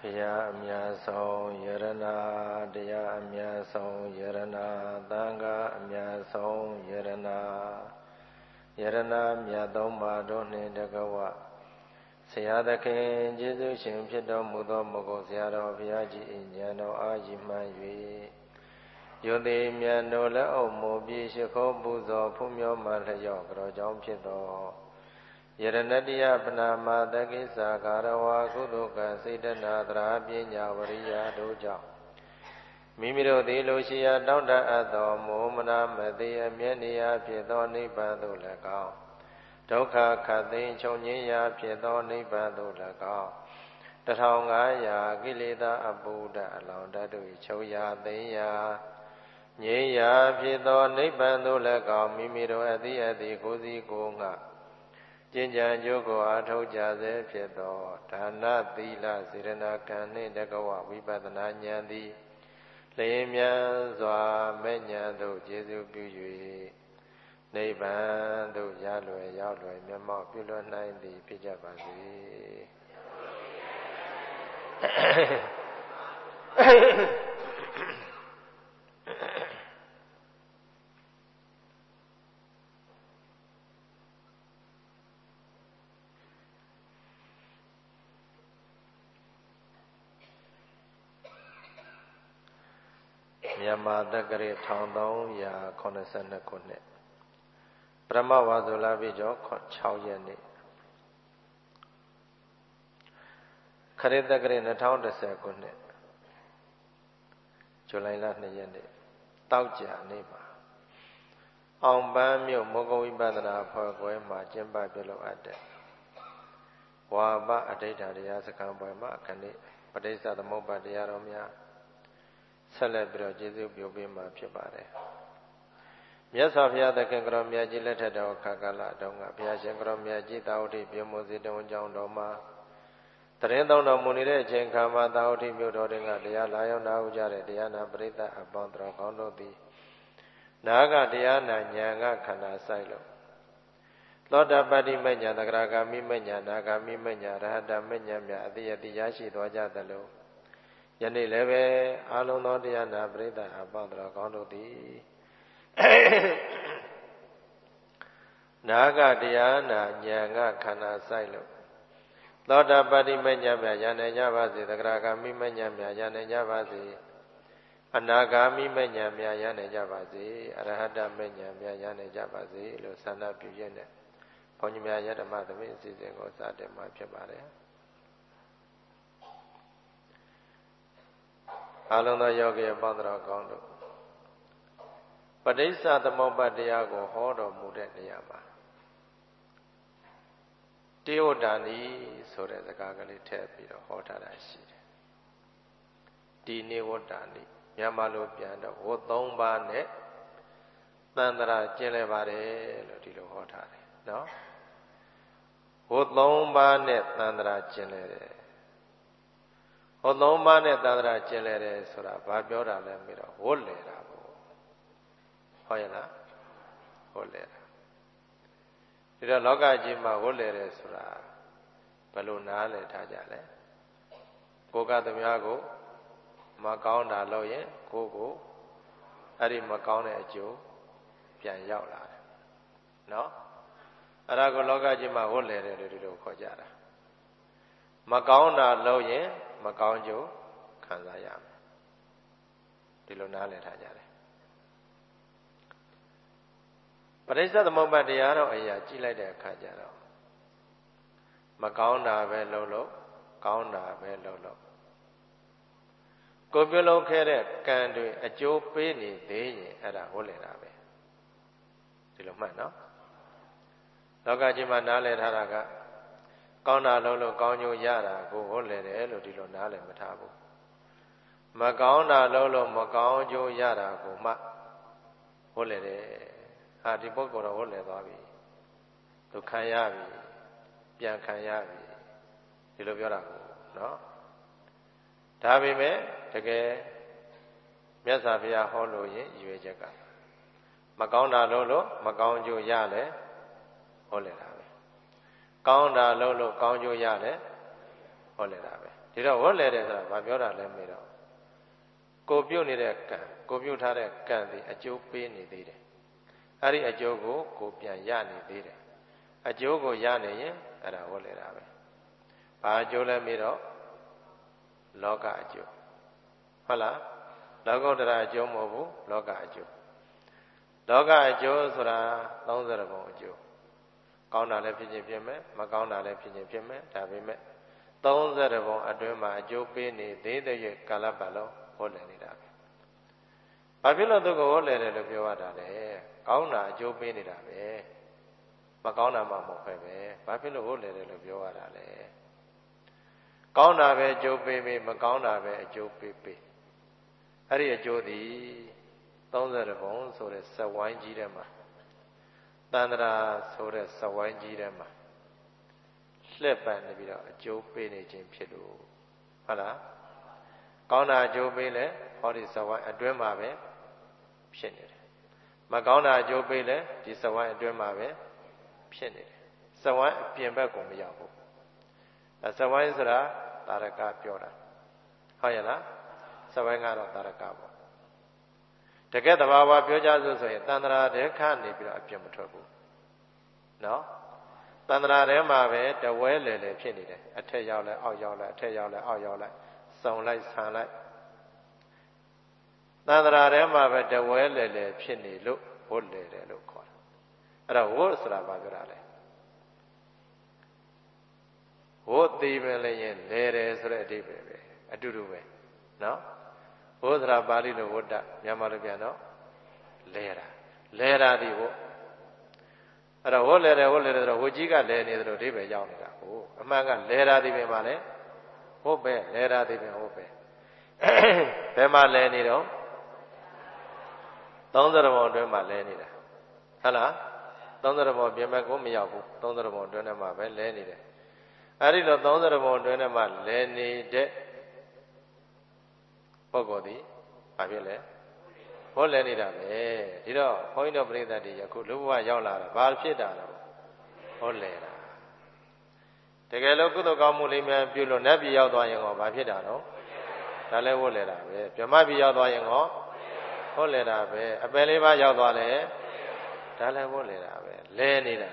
ရားအမြတ်ဆုံးယရဏတရားအမြတ်ဆုံးယရဏသံဃာအမြတ်ဆုံးယရဏယရဏမြတ်သုံးပါးတို့နှင့်တကွဆရာသခင်ကျေးဇူးရှင်ဖြစ်တော်မူသောမုဂုတ်ဆရာတော်ဘုရားကြီး၏ဉာဏ်တော်အားကြီးမှန်၍ယုံသည်မြတ်တို့လက်အုပ်မူပြီးရှိခိုးပူဇော်ဖူးမြော်မှလျော့ကြောကြောင့်ဖြစ်သောယရဏတရားပနာမတကိစ္စကာရဝါကုသကစေတနာသရာပညာဝရိယတို့ကြောင့်မိမိတို့သည်လိုရှိရာတောင်းတအပ်သောမောမနာမသိအမျက်နေရာဖြစ်သောနိဗ္ဗာန်သို့၎င်းဒုက္ခခတ်သိမ်းချုပ်ငြိမ်းရာဖြစ်သောနိဗ္ဗာန်သို့၎င်း1500ကိလေသာအပုဒ္ဒအလောင်းတတ်တို့ချုပ်ရာသိမ်းရာငြိမ်းရာဖြစ်သောနိဗ္ဗာန်သို့၎င်းမိမိတို့အသည့်ကိုယ်စီကိုယ်ငှကျင့်ကြံကြိုးကိုအားထုတ်ကြစေဖြစ်သောဒါနသီလစေရနာကံနှင့်တကွဝိပဿနာဉာဏ်သည်လျင်မြန်စွာမဲ့ဉာဏ်သို့ကျေစုပြု၍နိဗ္ဗာန်သို့ရလွယ်ရောက်လွယ်မျက်မှောက်ပြုလွတ်နိုင်သည်ဖြစ်ကြပါစေမြန်မာတက္ကရာ1382ခုနှစ်ပရမဝါဆိုလာပြီကျော်6ရက်နေ့ခရစ်တက္ကရာ2010ခုနှစ်ဇူလိုင်လ2ရက်နေ့တောက်ကြနေ့မှာအောင်ပန်းမြို့မောဂဝိပဿနာဖွဲ့ခွဲမှာကျင်းပပြုလုပ်အပ်တဲ့ဝါပအဋိဌာတရားစခန်းပွဲမှာခဏိပဋိစ္စသမုပ္ပါတရားတော်များဆက်လက်ပြီးတော့ကျေးဇူးပြုပေးမှာဖြစ်ပါတယ်မြတ်စွာဘုရားသခင်ကတော်မြတ်ကြီးလက်ထက်တော်ခါကာလတုန်းကဘုရားရှင်ကတော်မြတ်ကြီးတာဝတိပြမောစီတုံကျောင်းတော်မှာတရင်သုံးတော်မူနေတဲ့အချိန်ခါမှာတာဝတိမြို့တော်တွင်ကတရားလာရောက်နာဟုကြတဲ့တရားနာပရိသတ်အပေါင်းတော်ကောင်းတို့သည်နာကတရားနာဉာဏ်ကခန္ဓာဆိုင်လို့သောတာပတ္တိမဉ္ဇဏ်သဂရဂါမိမဉ္ဇဏ်နာဂါမိမဉ္ဇဏ်ရဟတမဉ္ဇဏ်မြတ်အတိယတိရရှိသွားကြသလိုယနေ့လည်းပဲအာလုံးသောတရားနာပရိသတ်အပေါင်းတော်ကောင်းတို့သည်နာဂတရားနာဉာဏ်ကခန္ဓာဆိုင်လို့သောတာပတ္တိမဉ္ဇဏ်မြတ်ရနိုင်ကြပါစေသဂရဂါမိမဉ္ဇဏ်မြတ်ရနိုင်ကြပါစေအနာဂါမိမဉ္ဇဏ်မြတ်ရနိုင်ကြပါစေအရဟတမဉ္ဇဏ်မြတ်ရနိုင်ကြပါစေလို့ဆန္ဒပြုရတဲ့ဘုန်းကြီးများယဓမ္မသမီးအစီအစဉ်ကိုစတင်မှာဖြစ်ပါတယ်အလုံးသောယောဂီအပေါင်းတော်ကောင်းတို့ပဋိစ္စသမုပ္ပါတရားကိုဟောတော်မူတဲ့နေရာမှာတေဝတာနိဆိုတဲ့စကားကလေးထည့်ပြီးတော့ဟောထားတာရှိတယ်ဒီနေဝတာနိမြန်မာလိုပြန်တော့ဝတ်3ပါးနဲ့သန္တရာကျင့်လဲပါတယ်လို့ဒီလိုဟောထားတယ်နော်ဝတ်3ပါးနဲ့သန္တရာကျင့်လဲတယ်ဟော3ပါးနဲ့သန္တရာကျင့်လဲတယ်ဆိုတာဘာပြောတာလဲပြီးတော့ဝတ်လဲတာပေါ့ဟုတ်ရဲ့လားဝတ်လဲတာဒီတော့လောကကြီးမှာဝတ်လဲတယ်ဆိုတာဘယ်လိုနားလဲထားကြလဲကိုယ်ကသမားကိုမကောင်းတာလို့ရင်ကိုယ်ကိုအဲ့ဒီမကောင်းတဲ့အကျိုးပြန်ရောက်လာတယ်နော်အဲ့ဒါကိုလောကကြီးမှာဝတ်လဲတယ်လို့ဒီလိုခေါ်ကြတာမကောင်းတာလို့ရင်မကောင်းကျိုးခံစားရမယ်ဒီလိုနားလည်ထားကြတယ်ပရိစ္ဆေသမုပ္ပါတရားတော်အရာကြည့်လိုက်တဲ့အခါကျတော့မကောင်းတာပဲလုပ်လို့ကောင်းတာပဲလုပ်လို့ကိုပြုလုပ်ခဲ့တဲ့ကံတွေအကျိုးပေးနေသေးရင်အဲ့ဒါဟုတ်လေတာပဲဒီလိုမှတ်နော်လောကကြီးမှာနားလည်ထားတာကကောင်းတာလုပ်လို့ကောင်းကျိုးရတာကိုဟုတ်လေတယ်လို့ဒီလိုနားလည်မထားဘူးမကောင်းတာလုပ်လို့မကောင်းကျိုးရတာကိုမှဟုတ်လေတယ်ဟာဒီပုဂ္ဂိုလ်တော့ဟုတ်လေသွားပြီသူခံရပြီပြန်ခံရပြီဒီလိုပြောတာကိုနော်ဒါပေမဲ့တကယ်မြတ်စွာဘုရားဟောလို့ရင်ရွေချက်ကမကောင်းတာလုပ်လို့မကောင်းကျိုးရလဲဟုတ်လေတာပဲကောင်းတာလုပ်လို့ကောင်းကျိုးရလဲဟုတ်လေတာပဲဒီတော့ဝတ်လေတယ်ဆိုတာဘာပြောတာလဲမေးတော့ကိုပြုတ်နေတဲ့ကံကိုပြုတ်ထားတဲ့ကံဒီအကျိုးပေးနေသေးတယ်အဲ့ဒီအကျိုးကိုပြန်ရနေသေးတယ်အကျိုးကိုရနေရင်အဲ့ဒါဝတ်လေတာပဲဘာအကျိုးလဲမေးတော့လောကအကျိုးဟုတ်လားလောကုတ္တရာအကျိုးမဟုတ်ဘူးလောကအကျိုးလောကအကျိုးဆိုတာ30ပုံအကျိုးကောင်းတာလည်းဖြစ်ခြင်းဖြစ်မယ်မကောင်းတာလည်းဖြစ်ခြင်းဖြစ်မယ်ဒါပေမဲ့30ပုံအတွင်းမှာအကျိုးပေးနေသေးတဲ့ကာလပတ်လုံးဟောလည်နေတာပဲဘာဖြစ်လို့သူကဟောလည်တယ်လို့ပြောရတာလဲကောင်းတာအကျိုးပေးနေတာပဲမကောင်းတာမှမဟုတ်ပဲဘာဖြစ်လို့ဟောလည်တယ်လို့ပြောရတာလဲကောင်းတာပဲအကျိုးပေးပေးမကောင်းတာပဲအကျိုးပေးပေးအဲ့ဒီအကျိုးသည်30ပုံဆိုတဲ့စက်ဝိုင်းကြီးထဲမှာတန္တရာဆိုတဲ့စက်ဝိုင်းကြီးထဲမှာလှည့်ပတ်နေပြီးတော့အကျိုးပေးနေခြင်းဖြစ်လို့ဟုတ်လားကောင်းတာအကျိုးပေးလဲဟောဒီစက်ဝိုင်းအတွင်းမှာပဲဖြစ်နေတယ်မကောင်းတာအကျိုးပေးလဲဒီစက်ဝိုင်းအတွင်းမှာပဲဖြစ်နေတယ်စက်ဝိုင်းအပြင်ဘက်ကိုမရောက်ဘူးစက်ဝိုင်းဆိုတာတာရကပြောတာဟုတ်ရဲ့လားစက်ဝိုင်းကတော့တာရကပေါ့တကယ်တဘာဝပြောကြစို့ဆိုရင်တန္တရာတဲခနေပြီးတော့အပြင်မထွက်ဘူးနော်တန္တရာထဲမှာပဲတဝဲလေလေဖြစ်နေတယ်အထက်ရောက်လဲအောက်ရောက်လဲအထက်ရောက်လဲအောက်ရောက်လဲစုံလိုက်ဆန်လိုက်တန္တရာထဲမှာပဲတဝဲလေလေဖြစ်နေလို့ဝတ်လေတယ်လို့ခေါ်တာအဲ့တော့ဝတ်ဆိုတာဘာပြောတာလဲဝတ်သေးပဲလည်းရင်လေတယ်ဆိုတဲ့အဓိပ္ပာယ်ပဲအတူတူပဲနော်ဝတ်ဆိုတာပါဠိလိုဝတ္တမြန်မာလိုပြန်တော့လဲတာဒီဝတ်အဲ့တော့ဝတ်လေတယ်ဆိုတော့ဝတ်ကြီးကလဲနေတယ်လို့အဓိပ္ပာယ်ရောက်နေတာဟုတ်အမှန်ကလဲတာဒီပဲမှာလဲဟုတ်ပဲလဲတာဒီပဲဟုတ်ပဲဘယ်မှာလဲနေတော့30ပုံအတွင်းမှာလဲနေတာဟုတ်လား30ပုံပြင်မဲ့ကိုမရောက်ဘူး30ပုံအတွင်းထဲမှာပဲလဲနေတယ်အဲ့ဒီလို30ပုံအတွင်းထဲမှာလဲနေတဲ့ပုဂ္ဂိုလ်ဒီဘာဖြစ်လဲဟောလဲနေတာပဲဒီတော့ဘုန်းကြီးတို့ပြိဿတ်တွေယခုလူဘဝရောက်လာတာဘာဖြစ်တာလဲဟောလဲတာတကယ်လို့ကုသိုလ်ကောင်းမှုလေးများပြုလို့နတ်ပြည်ရောက်သွားရင်ဟောဘာဖြစ်တာတော့ဒါလည်းဟောလဲတာပဲဗြဟ္မပြည်ရောက်သွားရင်ဟောဟောလဲတာပဲအပယ်လေးပါးရောက်သွားလဲဒါလည်းဟောလဲတာပဲလဲနေတာ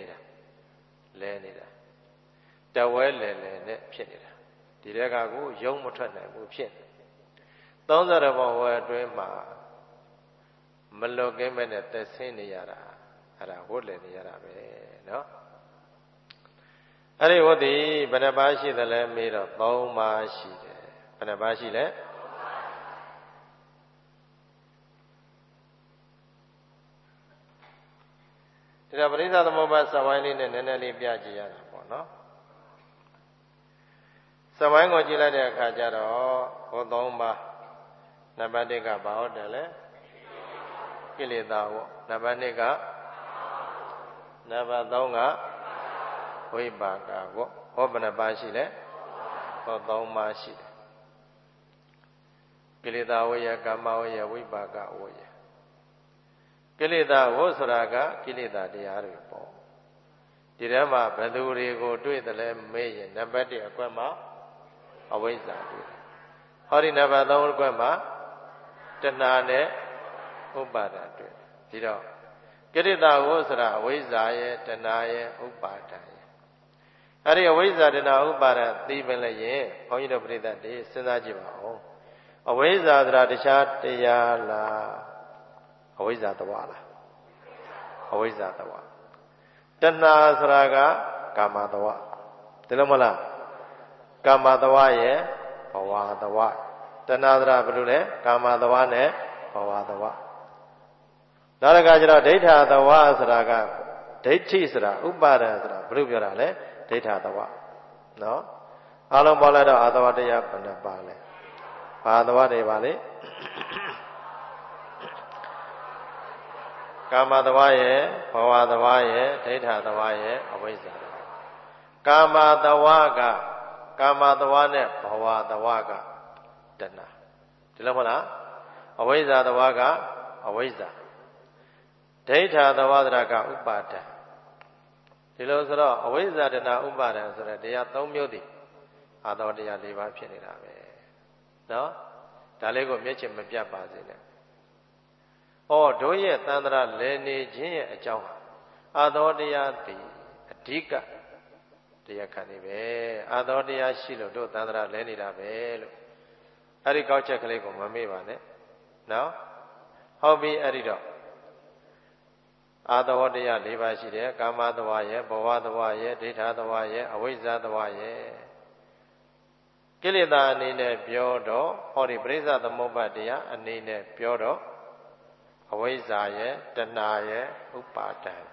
တဝဲလဲနဲ့ဖြစ်နေတာဒီတက်ကကိုယုံမထွက်နိုင်ဘူးဖြစ်30ပုံဝဲအတွင်းမှာမလွတ်ကင်းမဲ့နဲ့သက်ဆင်းနေရတာအဲ့ဒါဝတ်လည်းနေရတာပဲနော်အဲ့ဒီဝတ်ဒီဘယ်နှပါးရှိသလဲမေးတော့3ပါးရှိတယ်ဘယ်နှပါးရှိလဲဒီတော့ပရိစ္ဆသမုပ္ပါစဝိုင်းလေးနဲ့နည်းနည်းလေးပြကြည့်ရတာပေါ့နော်စဝိုင်းကိုကြည့်လိုက်တဲ့အခါကျတော့ဟော3ပါးနံပါတ်1ကဘာဟုတ်တယ်လဲကိလေသာဝနံပါတ်2ကနံပါတ်3ကဝိပါကဝဟောဘယ်နှပါးရှိလဲဟော3ပါးရှိတယ်ကိလေသာဝယကာမဝယဝိပါကဝယကိလေသာဝဆိုတာကကိလေသာတရားတွေပေါ့ဒီထဲမှာဘယ်သူတွေကိုတွေ့တယ်လဲမေးရင်နံပါတ်1အကွက်မှာအဝိဇ္ဇာတွေ့ဟောဒီနံပါတ်3အကွက်မှာတဏှာနဲ့ဥပါဒတွေ့ဒီတော့ကိရိတာဝဆိုတာအဝိဇ္ဇာရဲ့တဏှာရဲ့ဥပါဒရဲ့အဲ့ဒီအဝိဇ္ဇာတဏှာဥပါဒသိပင်လည်းရင်ဘုန်းကြီးတို့ပြိဿတ်တွေစဉ်းစားကြည့်ပါဦးအဝိဇ္ဇာဆိုတာတခြားတရားလားအဝိဇ္ဇာတဝလားအဝိဇ္ဇာတဝတဏှာဆိုတာကကာမတဝဒီလိုမလားကာမတဝရဲ့ဘဝတဝတဏှာဆိုတာဘယ်လိုလဲကာမတဝနဲ့ဘဝတဝနောက်တစ်ခါကျတော့ဒိဋ္ဌာတဝဆိုတာကဒိဋ္ဌိဆိုတာဥပါဒံဆိုတာဘယ်လိုပြောတာလဲဒိဋ္ဌာတဝနော်အလုံးပေါင်းလိုက်တော့အာတဝတရားဘယ်နှပါလဲဘာတဝတွေပါလဲကာမတဝရဲ့ဘဝတဝရဲ့ဒိဋ္ဌာတဝရဲ့အဝိဇ္ဇာတဝကာမတဝကကာမတဝနဲ့ဘဝတဝကတဏှာဒီလိုမဟုတ်လားအဝိဇ္ဇာတဝကအဝိဇ္ဇာဒိဋ္ဌာတဝသရကဥပါဒံဒီလိုဆိုတော့အဝိဇ္ဇာတဏှာဥပါဒံဆိုတဲ့တရား3မျိုးတည်အာသောတရား၄ပါးဖြစ်နေတာပဲနော်ဒါလေးကိုမျက်ခြေမပြတ်ပါစေနဲ့တို့ရဲ့သန္တရာလဲနေခြင်းရဲ့အကြောင်းအာသောတရားသည်အဓိကတရားခံနေပဲအာသောတရားရှိလို့တို့သန္တရာလဲနေတာပဲလို့အဲ့ဒီကောက်ချက်ကလေးကိုမမေ့ပါနဲ့နော်ဟုတ်ပြီအဲ့ဒီတော့အာသဝတရား၄ပါးရှိတယ်ကာမသဝရဲ့ဘဝသဝရဲ့ဒိဋ္ဌသဝရဲ့အဝိဇ္ဇသဝရဲ့ကိလေသာအနေနဲ့ပြောတော့ဟောဒီပရိစ္ဆသမုပ္ပါတရားအနေနဲ့ပြောတော့အဝိဇ္ဇာရဲ့တဏှာရဲ့ဥပါဒံ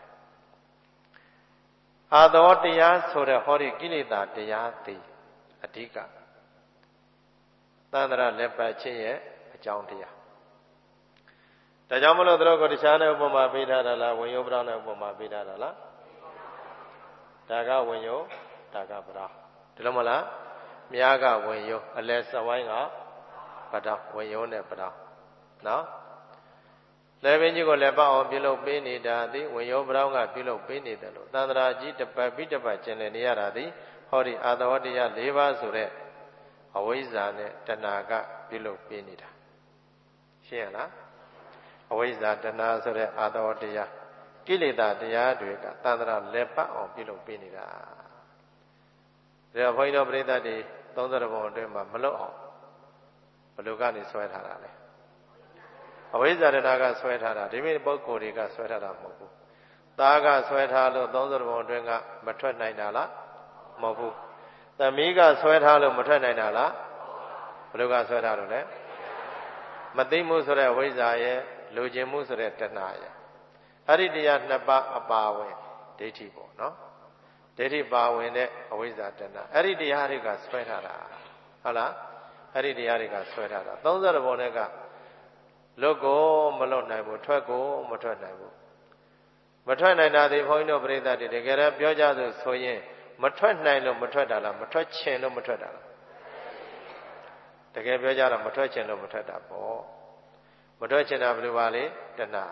အာသဝတရားဆိုတဲ့ဟောဒီကိလေသာတရားသည်အဓိကသန္တရာလက်ပတ်ခြင်းရဲ့အကြောင်းတရားဒါကြောင့်မလို့တို့ကိုတရားနဲ့ဥပမာပေးထားတာလားဝင်ယောပရောနဲ့ဥပမာပေးထားတာလားဒါကဝင်ယောဒါကပရောဒီလိုမလားမြားကဝင်ယောအလဲစဝိုင်းကပရောဝင်ယောနဲ့ပရောနော်လဲပင်ကြီးကိုလည်းပအောင်ပြုလုပ်ပေးနေတာသည်ဝင်ယောပရောကပြုလုပ်ပေးနေတယ်လို့သန္တရာကြီးတပတ်ပြီးတပတ်ကျင်လည်နေရတာသည်ဟောဒီအာသဝတရား၄ပါးဆိုတဲ့အဝိဇ္ဇာနဲ့တဏှာကပြုလုပ်ပေးနေတာရှင်းရလားအဝိဇ္ဇာတဏှာဆိုတဲ့အာသဝတရားကိလေသာတရားတွေကသန္တရာလက်ပတ်အောင်ပြုလုပ်ပေးနေတာဒါဘုန်းကြီးတို့ပရိသတ်တွေ30ဘုံအတွင်းမှာမလွတ်အောင်ဘယ်လိုကနေဆွဲထားတာလဲအဝိဇ္ဇာတဏှာကဆွဲထားတာဒီမိပုဂ္ဂိုလ်တွေကဆွဲထားတာမဟုတ်ဘူးသားကဆွဲထားလို့30ဘုံအတွင်းကမထွက်နိုင်တာလားမဟုတ်ဘူးသမီးကဆွဲထားလို့မထွက်နိုင်တာလားဘယ်လိုကဆွဲထားလို့လဲမသိမှုဆိုတဲ့ဝိဇ္ဇာရဲ့လူကျင်မှုဆိုတဲ့တဏှာရဲ့အဲ့ဒီတရားနှစ်ပါးအပါဝင်ဒိဋ္ဌိပေါ့နော်ဒိဋ္ဌိပါဝင်တဲ့အဝိဇ္ဇာတဏှာအဲ့ဒီတရားတွေကဆွဲထားတာဟုတ်လားအဲ့ဒီတရားတွေကဆွဲထားတာ30ဘုံနဲ့ကလွတ်ကိုမလွတ်နိုင်ဘူးထွက်ကိုမထွက်နိုင်ဘူးမထွက်နိုင်တာဒီဘုန်းကြီးတို့ပြိဿတွေတကယ်တော့ပြောကြဆိုရင်မထွက်နိုင်လို့မထွက်တာလားမထွက်ချင်လို့မထွက်တာလားတကယ်ပြောကြတော့မထွက်ချင်လို့မထွက်တာပေါ့မထွက်ချင်တာဘယ်လိုပါလဲတဏှာ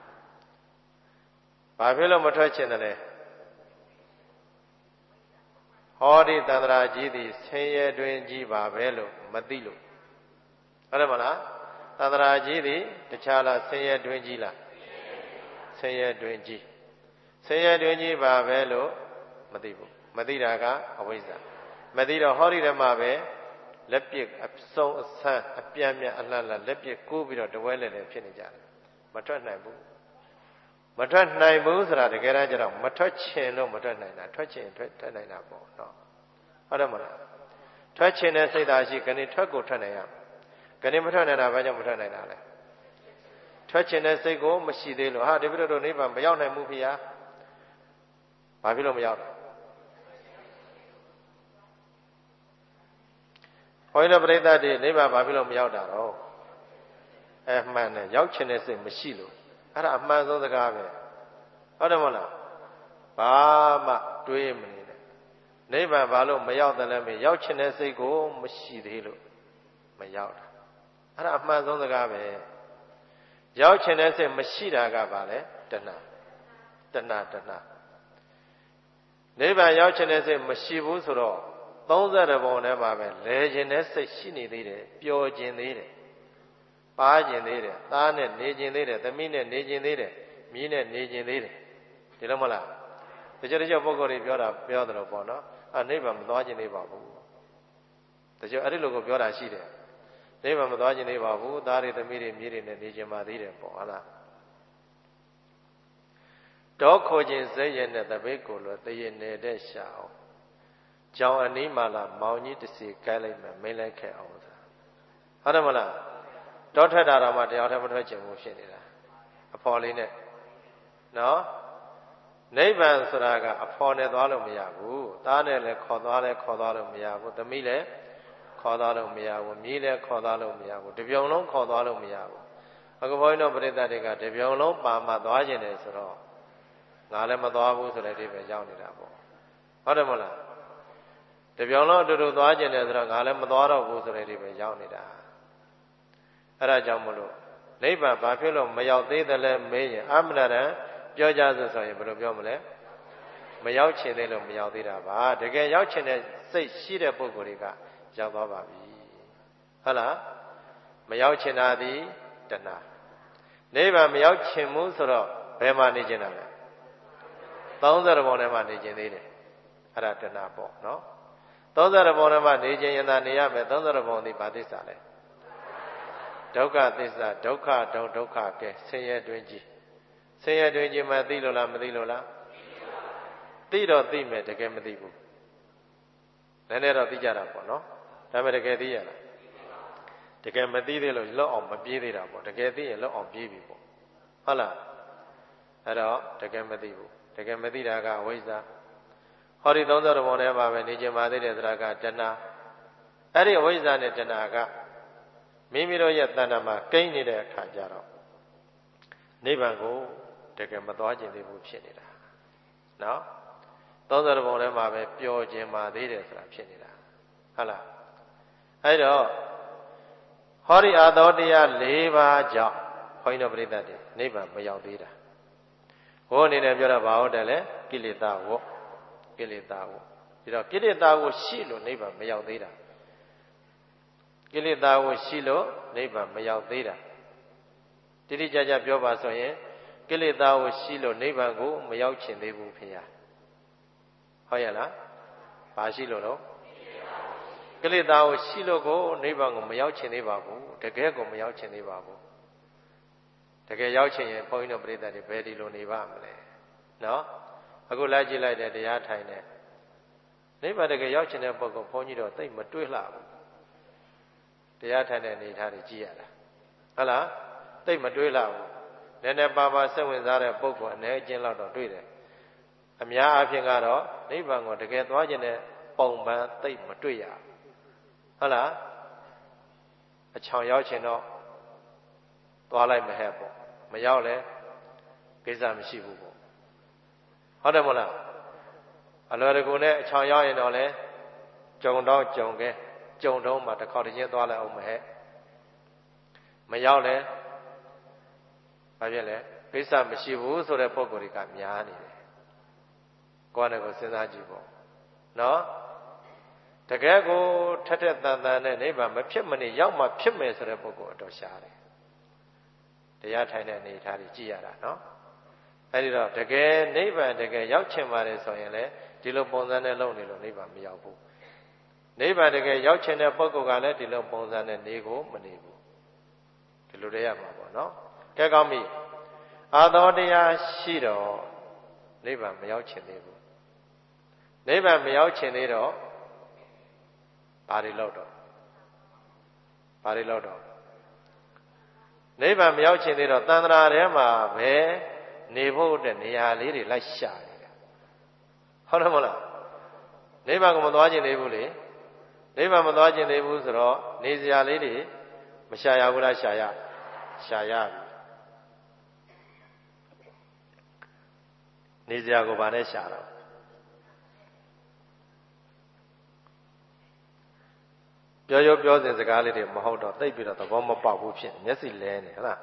ဘာဖြစ်လို့မထွက်ချင်တယ်လဲဟောဒီသန္တရာကြီးသည်ဆင်းရဲတွင်ကြီးပါပဲလို့မသိလို့ဟုတ်တယ်မလားသန္တရာကြီးသည်တခြားလားဆင်းရဲတွင်ကြီးလားဆင်းရဲတွင်ကြီးဆင်းရဲတွင်ကြီးပါပဲလို့မသိဘူးမသိတာကအဝိဇ္ဇာမသိတော့ဟောဒီဓမ္မပဲလက်ပြအစုံအဆန်းအပြန့်ပြန့်အလှလှလက်ပြကိုးပြီးတော့တဝဲလဲလဲဖြစ်နေကြတယ်မထွက်နိုင်ဘူးမထွက်နိုင်ဘူးဆိုတာတကယ်တမ်းကျတော့မထွက်ချင်လို့မထွက်နိုင်တာထွက်ချင်ထွက်နိုင်တာပေါ့နော်ဟုတ်တယ်မလားထွက်ချင်တဲ့စိတ်ဓာတ်ရှိကနေထွက်ကိုထွက်နိုင်ရကနေမထွက်နိုင်တာဘာကြောင့်မထွက်နိုင်တာလဲထွက်ချင်တဲ့စိတ်ကိုမရှိသေးလို့ဟာဒီပြိတ္တို့နိဗ္ဗာန်မရောက်နိုင်ဘူးဖေဟာဘာဖြစ်လို့မရောက်လဲဘုန်းကြီးတို့ပြိဿတွေနိဗ္ဗာန်ဘာဖြစ်လို့မရောက်တာတော့မှန်တယ်ရောက်ချင်တဲ့စိတ်မရှိလို့အဲ့ဒါအမှန်ဆုံးစကားပဲဟုတ်တယ်မဟုတ်လားဘာမှတွေးမနေနဲ့နိဗ္ဗာန်ဘာလို့မရောက်တယ်လဲမရောက်ချင်တဲ့စိတ်ကိုမရှိသေးလို့မရောက်တာအဲ့ဒါအမှန်ဆုံးစကားပဲရောက်ချင်တဲ့စိတ်မရှိတာကဘာလဲတဏှာနိဗ္ဗာန်ရောက်ချင်တဲ့စိတ်မရှိဘူးဆိုတော့30ဘုံထဲမှာပဲလဲခြင်းတဲ့စိတ်ရှိနေသေးတယ်ပျော်ခြင်းသေးတယ်ပါခြင်းသေးတယ်သားနဲ့နေခြင်းသေးတယ်သမီးနဲ့နေခြင်းသေးတယ်မြင်းနဲ့နေခြင်းသေးတယ်ဒီလိုမလားတချို့ပုဂ္ဂိုလ်တွေပြောတယ်လို့ပေါ့နော်နိဗ္ဗာန်မသွားခြင်းသေးပါဘူးတချို့အဲ့ဒီလိုကိုပြောတာရှိတယ်နိဗ္ဗာန်မသွားခြင်းသေးပါဘူးသားတွေသမီးတွေမြင်းတွေနဲ့နေခြင်းပါသေးတယ်ပေါ့ဟုတ်လားတောခိုခြင်းစိတ်ရနဲ့တပိတ်ကိုလို့တရေနေတဲ့ရှာအောင်ကြောင်အနီးမှလာမောင်ကြီးတစ်စီကဲလိုက်မယ်မိတ်လိုက်ခဲ့အောင်ဆိုတာဟုတ်တယ်မလားတောထွက်တာတော့မှတရားထဲမထွက်ချင်ဘူးဖြစ်နေတာအဖော်လေးနဲ့နော်နိဗ္ဗာန်ဆိုတာကအဖော်နဲ့သွားလို့မရဘူးသားနဲ့လည်းခေါ်သွားလို့မရဘူးသမီးလည်းခေါ်သွားလို့မရဘူးမြည်လည်းခေါ်သွားလို့မရဘူးတပြုံလုံးခေါ်သွားလို့မရဘူးအခုဘုန်းကြီးတို့ပြိဿတွေကတပြုံလုံးပါမှသွားခြင်းတယ်ဆိုတော့ငါလည်းမသွားဘူးဆိုတဲ့အိဗယ်ရောက်နေတာပေါ့ဟုတ်တယ်မလားတပြောင်းလုံးအတူတူသွားကျင်တယ်ဆိုတော့ငါလည်းမသွားတော့ဘူးဆိုတဲ့အိဗယ်ရောက်နေတာအဲ့ဒါကြောင့်မလို့နိဗ္ဗာန်ဘာဖြစ်လို့မရောက်သေးတယ်လဲမေးရင်အမှန်တန်ပြောကြဆိုရင်ဘယ်လိုပြောမလဲမရောက်ချင်သေးလို့မရောက်သေးတာပါတကယ်ရောက်ချင်တဲ့စစိတ်ရှိတဲ့ပုဂ္ဂိုလ်တွေကရောက်သွားပါပြီဟုတ်လားမရောက်ချင်တာဒီတဏှာနိဗ္ဗာန်မရောက်ချင်ဘူးဆိုတော့ဘယ်မှာနေချင်တာလဲ30ဘုံထဲမှာနေချင်သေးတယ်အဲ့ဒါတဏှာပေါ့နော်30ဘုံထဲမှာနေချင်ရင်သာနေရမယ်30ဘုံဒီဘာသစ္စာလဲဒုက္ခသစ္စာဒုက္ခဒုက္ခကဲဆင်းရဲတွင်ကြီးဆင်းရဲတွင်ကြီးမှသိလို့လားမသိလို့လားသိတော့သိမယ်တကယ်မသိဘူးနည်းနည်းတော့သိကြတာပေါ့နော်ဒါပေမဲ့တကယ်သိရလားတကယ်မသိသေးလို့လွတ်အောင်မပြေးသေးတာပေါ့တကယ်သိရင်လွတ်အောင်ပြေးပြီပေါ့ဟုတ်လားအဲ့တော့တကယ်မသိဘူးတကယ်မသိတာကအဝိဇ္ဇာဟောဒီ30ဘုံထဲမှာပဲနေချင်ပါသေးတယ်ဆိုတာကတဏှာအဲ့ဒီအဝိဇ္ဇာနဲ့တဏှာကမိမိတို့ရဲ့တဏ္ဍာမှာကိန်းနေတဲ့အခါကျတော့နိဗ္ဗာန်ကိုတကယ်မသွားခြင်းသေးဘူးဖြစ်နေတာနော်30ဘုံထဲမှာပဲပျော်ခြင်းပါသေးတယ်ဆိုတာဖြစ်နေတာဟုတ်လားအဲ့တော့ဟောဒီအာသောတရား၄ပါးကြောင့်ခွင်းတော်ပရိသတ်တွေနိဗ္ဗာန်မရောက်သေးတာဟိုအနေနဲ့ပြောတော့ဘာဟုတ်တယ်လဲကိလေသာဝကိလေသာဝဒီတော့ကိလေသာကိုရှိလို့နိဗ္ဗာန်မရောက်သေးတာကိလေသာကိုရှိလို့နိဗ္ဗာန်မရောက်သေးတာတိတိကျကျပြောပါဆိုရင်ကိလေသာကိုရှိလို့နိဗ္ဗာန်ကိုမရောက်ချင်သေးဘူးဖေ။ဟုတ်ရလား။ဘာရှိလို့တော့ကိလေသာကိုရှိလို့ကိုနိဗ္ဗာန်ကိုမရောက်ချင်သေးပါဘူး။တကယ်ကိုမရောက်ချင်သေးပါဘူး။တကယ်ရောက်ချင်ရင်ဘုန်းကြီးတို့ပြိဿတွေဘယ်ဒီလိုနေပါမလဲ။နော်။အခုလိုက်ကြည့်လိုက်တဲ့တရားထိုင်တဲ့နိဗ္ဗာန်တကယ်ရောက်ချင်တဲ့ပုဂ္ဂိုလ်ဘုန်းကြီးတို့သိမတွေးလှဘူး။တရားထိုင်တဲ့အနေထားတွေကြည့်ရတာ။ဟုတ်လား။သိမတွေးလှဘူး။နည်းနည်းပါးပါးစိတ်ဝင်စားတဲ့ပုဂ္ဂိုလ်အနေအချင်းလောက်တော့တွေ့တယ်။အများအားဖြင့်ကတော့နိဗ္ဗာန်ကိုတကယ်သွားခြင်းနဲ့ပုံပန်းသိမတွေ့ရဟုတ်လားအချောင်ရောက်ခြင်းတော့သွားလိုက်မဟဲ့ပေါ့မရောက်လဲကိစ္စမရှိဘူးပေါ့ဟုတ်တယ်မဟုတ်လားအလွယ်တကူနဲ့အချောင်ရောက်ရင်တော့လဲကြုံတော့ကြုံခဲ့ကြုံတော့မှတစ်ခေါက်တစ်ချင်းသွားလိုက်အောင်မဟဲ့မရောက်လဲဘာဖြစ်လဲကိစ္စမရှိဘူးဆိုတဲ့ပုံကိုယ်တွေကများနေတယ်ကိုယ်နဲ့ကိုစဉ်းစားကြည့်ပေါ့နော်တကယ်ကိုထက်ထက်တန်တန်နဲ့နိဗ္ဗာန်မဖြစ်မနေရောက်မှဖြစ်မယ်ဆိုတဲ့ပုဂ္ဂိုလ်အတော်ရှားတယ်တရားထိုင်တဲ့အနေထားကြီးကြည့်ရတာနော်အဲဒီတော့တကယ်နိဗ္ဗာန်တကယ်ရောက်ချင်ပါတယ်ဆိုရင်လည်းဒီလိုပုံစံနဲ့လုပ်နေလို့နိဗ္ဗာန်မရောက်ဘူးနိဗ္ဗာန်တကယ်ရောက်ချင်တဲ့ပုဂ္ဂိုလ်ကလည်းဒီလိုပုံစံနဲ့နေကိုမနေဘူးဒီလိုတည်းရမှာပေါ့နော်ကဲကောင်းပြီအာသောတရားရှိတော့နိဗ္ဗာန်မရောက်ချင်သေးဘူးနိဗ္ဗာန်မရောက်ချင်သေးတော့ဘာတွေလောက်တော့နိဗ္ဗာန်မရောက်ချင်သေးတော့သန္တရာထဲမှာပဲနေဖို့တဲ့နေရာလေးတွေလိုက်ရှာနေတယ်ဟုတ်တယ်မဟုတ်လားနိဗ္ဗာန်ကိုမသွားချင်သေးဘူးလေနိဗ္ဗာန်မသွားချင်သေးဘူးဆိုတော့နေစရာလေးတွေမရှာရဘူးလားရှာရပြီနေစရာကိုဗာနဲ့ရှာတော့ပြောစဉ်စကားလေးတွေမဟုတ်တော့သိပ်ပြီးတော့သဘောမပေါက်ဘူးဖြစ်မျက်စိလဲနေဟုတ်လား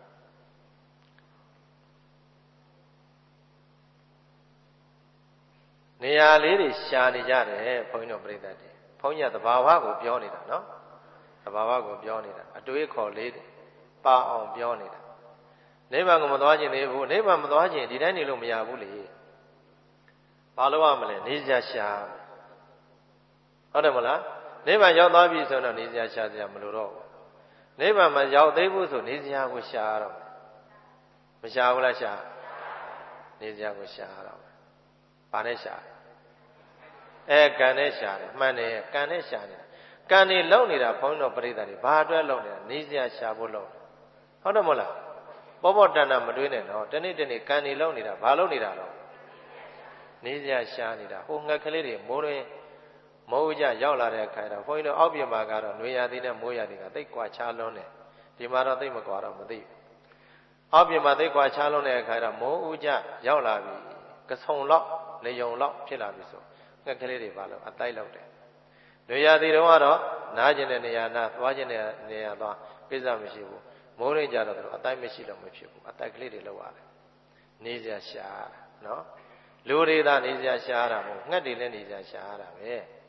နေရာလေးတွေရှာနေကြတယ်ဘုန်းကြီးတို့ပြိဿတွေဘုန်းကြီးကသဘာဝကိုပြောနေတာနော်သဘာဝကိုပြောနေတာအတွေးခေါ်လေးတွေပါအောင်ပြောနေတာနိဗ္ဗာန်ကိုမသွားခြင်းသေးဘူးနိဗ္ဗာန်မသွားခြင်းဒီတိုင်းနေလို့မရဘူးလေဘာလို့ရမလဲနေစရာရှာဟုတ်တယ်မလားနိဗ္ဗာန်ရောက်သွားပြီဆိုတော့နေစရာရှာစရာမလိုတော့ဘူးနိဗ္ဗာန်မရောက်သေးဘူးဆိုနေစရာကိုရှာရတော့မရှာဘူးလားရှာနေစရာကိုရှာရတော့ဘာနဲ့ရှာကံနဲ့ရှာတယ်မှန်တယ်ကံနဲ့ရှာနေတာကံနေလုံနေတာဘုန်းတော်ပရိသတ်တွေဘာအတွက်လုံနေတာနေစရာရှာဖို့လုံဟုတ်တယ်မဟုတ်လားပေါ်တန်တာမတွေးနဲ့တော့တနေ့ကံနေလုံနေတာဘာလုံနေတာတော့နေစရာရှာနေတာဟိုငှက်ကလေးတွေမိုးရင်းမိုးကြရောက်လာတဲ့အခါတော့ဘုန်းကြီးတို့အောက်ပြမှာကတော့နွေရာသီနဲ့မိုးရာသီကသိပ်ကွာခြားလွန်းတယ်ဒီမှာတော့သိပ်မကွာတော့မသိဘူးအောက်ပြမှာသိပ်ကွာခြားလွန်းတဲ့အခါတော့မိုးဦးကြရောက်လာပြီကဆုံလောက်နေုံလောက်ဖြစ်လာပြီဆိုငှက်ကလေးတွေပါလို့အတိုက်လောက်တယ်နွေရာသီတုန်းကတော့နားကျင်တဲ့နေရာနားသွားကျင်တဲ့နေရာသွားကိစ္စမရှိဘူးမိုးရင်းကြတော့သူအတိုက်မရှိလို့မဖြစ်ဘူးအတိုက်ကလေးတွေလောက်ရတယ်နေစရာရှားနော်လူတွေသာနေစရာရှားတာမဟုတ်ငှက်တွေလည်းနေစရာရှားတာပဲဟ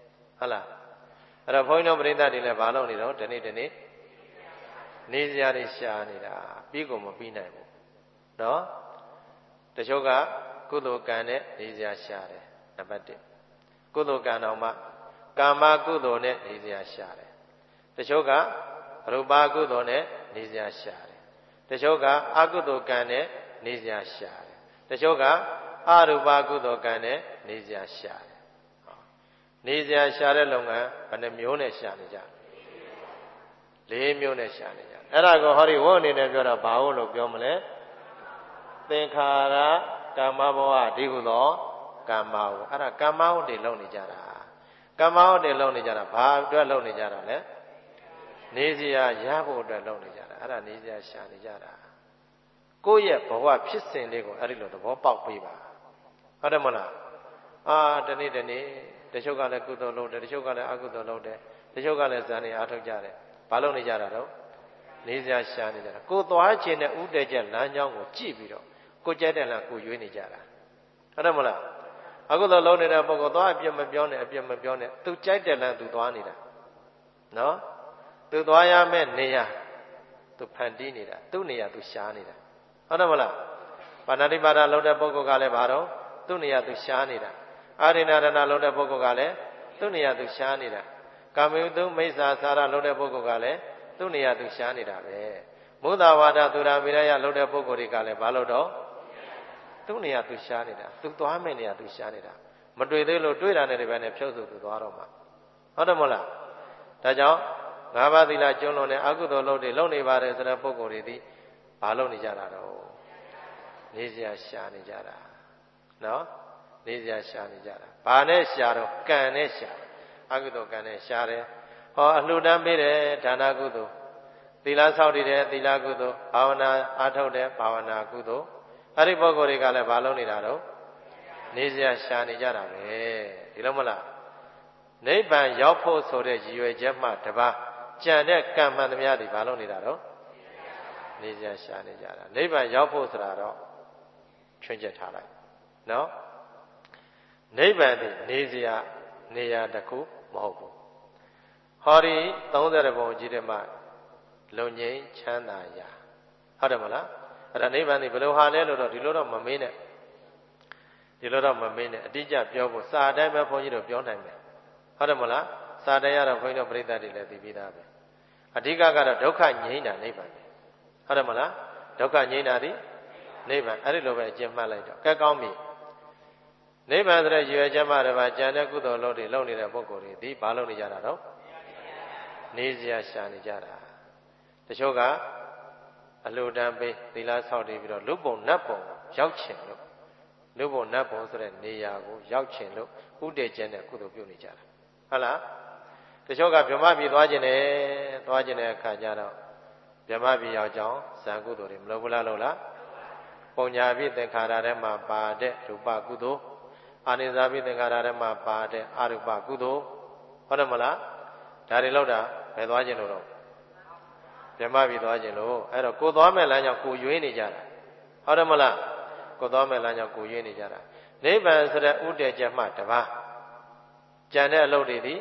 ဟုတ်လားအဲ့တော့ဘုန်းကြီးတို့ပြိဿတွေလည်းဘာလုပ်နေတော့ဒီနေ့နေစရာတွေရှာနေတာပြီးကုန်မပြီးနိုင်ဘူးနော်တချို့ကကုသိုလ်ကံနဲ့နေစရာရှာတယ်နံပါတ်1ကုသိုလ်ကံတော်မှကာမကုသိုလ်နဲ့နေစရာရှာတယ်တချို့ကရူပကုသိုလ်နဲ့နေစရာရှာတယ်တချို့ကအကုသိုလ်ကံနဲ့နေစရာရှာတယ်တချို့ကအရူပကုသိုလ်ကံနဲ့နေစရာရှာတယ်နေစရာရှာတဲ့လုပ်ငန်းဘယ်နှမျိုးနဲ့ရှာနေကြလဲ4မျိုးနဲ့ရှာနေကြအဲ့ဒါကိုဟောဒီဝတ်အနေနဲ့ပြောတော့ဘာလို့ပြောမလဲသင်္ခါရကမ္မဘဝဒီဟုသောကမ္မဝအဲ့ဒါကမ္မဝတွေလုပ်နေကြတာကမ္မဝတွေလုပ်နေကြတာဘာအတွက်လုပ်နေကြတာလဲနေစရာရဖို့အတွက်လုပ်နေကြတာအဲ့ဒါနေစရာရှာနေကြတာကိုယ့်ရဲ့ဘဝဖြစ်စဉ်လေးကိုအဲ့ဒီလိုသဘောပေါက်ပေးပါဟုတ်တယ်မလားဒီနေ့တချို့ကလည်းကုသိုလ်လုပ်တယ်တချို့ကလည်းအကုသိုလ်လုပ်တယ်တချို့ကလည်းဇာနေအားထုတ်ကြတယ်ဘာလုပ်နေကြတာတော့နေစရာရှာနေကြတာကိုသွားခြင်းနဲ့ဥတည်ချက်လမ်းကြောင်းကိုကြည့်ပြီးတော့ကိုကြိုက်တဲ့လမ်းကိုရွေးနေကြတာဟုတ်တယ်မလားအခုတော့လုံးနေတဲ့ပုဂ္ဂိုလ်သွားအပြစ်မပြောနဲ့သူကြိုက်တဲ့လမ်းသူသွားနေတာနော်သူသွားရမယ့်နေရာသူဖန်တီးနေတာသူ့နေရာသူရှားနေတာဟုတ်တယ်မလားပါဏာတိပါဒလုံးတဲ့ပုဂ္ဂိုလ်ကလည်းဘာတော့သူ့နေရာသူရှားနေတာအာရိဏရဏလုံးတဲ့ပုဂ္ဂိုလ်ကလည်းသူ့နေရာသူရှားနေတာကာမေဥတုမိစ္ဆာစာရလုံးတဲ့ပုဂ္ဂိုလ်ကလည်းသူ့နေရာသူရှားနေတာပဲမုဒ္ဒဝါဒသူရာမိရယလုံးတဲ့ပုဂ္ဂိုလ်တွေကလည်းဘာလို့တော့သူ့နေရာသူရှားနေတာသူသွားမယ့်နေရာသူရှားနေတာမတွေ့သေးလို့တွေ့တာနဲ့တပည့်နဲ့ဖြုတ်ဆိုသူသွားတော့မှာဟုတ်တယ်မဟုတ်လားဒါကြောင့်၅ပါးသီလကျွန်းလုံးနဲ့အကုသိုလ်လုပ်တွေလုပ်နေပါတယ်ဆိုတဲ့ပုဂ္ဂိုလ်တွေဒီဘာလုပ်နေကြတာတော့နေစရာရှာနေကြတာနော်နေစရာရှာနေကြတာဘာနဲ့ရှာတော့ကံနဲ့ရှာအကုသိုလ်ကံနဲ့ရှာတယ်ဟောအလှူဒန်းပေးတယ်ဒါနကုသိုလ်သီလဆောက်တည်တယ်သီလကုသိုလ်ဘာဝနာအားထုတ်တယ်ဘာဝနာကုသိုလ်အဲ့ဒီပုဂ္ဂိုလ်တွေကလည်းဘာလုပ်နေတာတော့နေစရာရှာနေကြတာပဲဒီလိုမလားနိဗ္ဗာန်ရောက်ဖို့ဆိုတဲ့ရည်ရွယ်ချက်မှတပါးကြံတဲ့ကံမှန်သမျှတွေဘာလုပ်နေတာတော့နေစရာရှာနေကြတာနိဗ္ဗာန်ရောက်ဖို့ဆိုတာတော့ချွင်းချက်ထားလိုက်နော်နိဗ္ဗာန်ဒီနေစရာနေရာတစ်ခုမဟုတ်ဘူးဟောဒီ30ပုံကြီးတဲ့မှာလုံငိမ့်ချမ်းသာရာဟုတ်တယ်မလားအဲ့ဒါနိဗ္ဗာန်ဒီဘယ်လိုဟာလဲလို့တော့ဒီလိုတော့မမေးနဲ့အတိအကျပြောဖို့စာအတိုင်းပဲဘုန်းကြီးတို့ပြောနိုင်မယ်ဟုတ်တယ်မလားစာတိုင်းရတော့ဘုန်းကြီးတို့ပြိဿတွေလည်းသိပြီးသားပဲအဓိကကတော့ဒုက္ခငြိမ်းတာနိဗ္ဗာန်ပဲဟုတ်တယ်မလားဒုက္ခငြိမ်းတာဒီနိဗ္ဗာန်အဲ့ဒီလိုပဲအကျဉ်းမှတ်လိုက်တော့ကဲကောင်းပြီနိဗ္ဗာန်ဆိုတဲ့ရည်ရွယ်ချက်မှတပါးကျန်တဲ့ကုသိုလ်လုပ်တွေလုပ်နေတဲ့ပုဂ္ဂိုလ်တွေဒီဘာလုပ်နေကြတာတော့နေစရာရှာနေကြတာတချို့ကအလှူဒန်းပေးသီလဆောက်တည်ပြီးတော့လူပုံနတ်ပုံရောက်ချင်လို့လူပုံနတ်ပုံဆိုတဲ့နေရာကိုရောက်ချင်လို့ဥတည်ခြင်းနဲ့ကုသိုလ်ပြုနေကြတာဟုတ်လားတချို့ကဗြဟ္မပြည်သွားခြင်းတဲ့အခါကျတော့ဗြဟ္မပြည်ရောက်ကြောင်းဇံကုသိုလ်တွေမလုပ်ဘူးလားလို့လားပုံညာပြည်သင်္ခါရထဲမှာပါတဲ့ရူပကုသိုလ်အာနိသပြည်သင်္ခါရထဲမှာပါတဲ့အရူပကုသိုလ်ဟုတ်တယ်မလားဒါတွေလောက်တာဘယ်သွားခြင်းလို့တော့ဗြဟ္မပြည်သွားခြင်းလို့အဲ့တော့ကိုသွားမဲ့လမ်းကြောင့်ကိုရွေးနေကြတာဟုတ်တယ်မလားကိုသွားမဲ့လမ်းကြောင့်ကိုရွေးနေကြတာနိဗ္ဗာန်ဆိုတဲ့ဥတည်ချက်မှတပါးကြံတဲ့အလုပ်တွေဒီ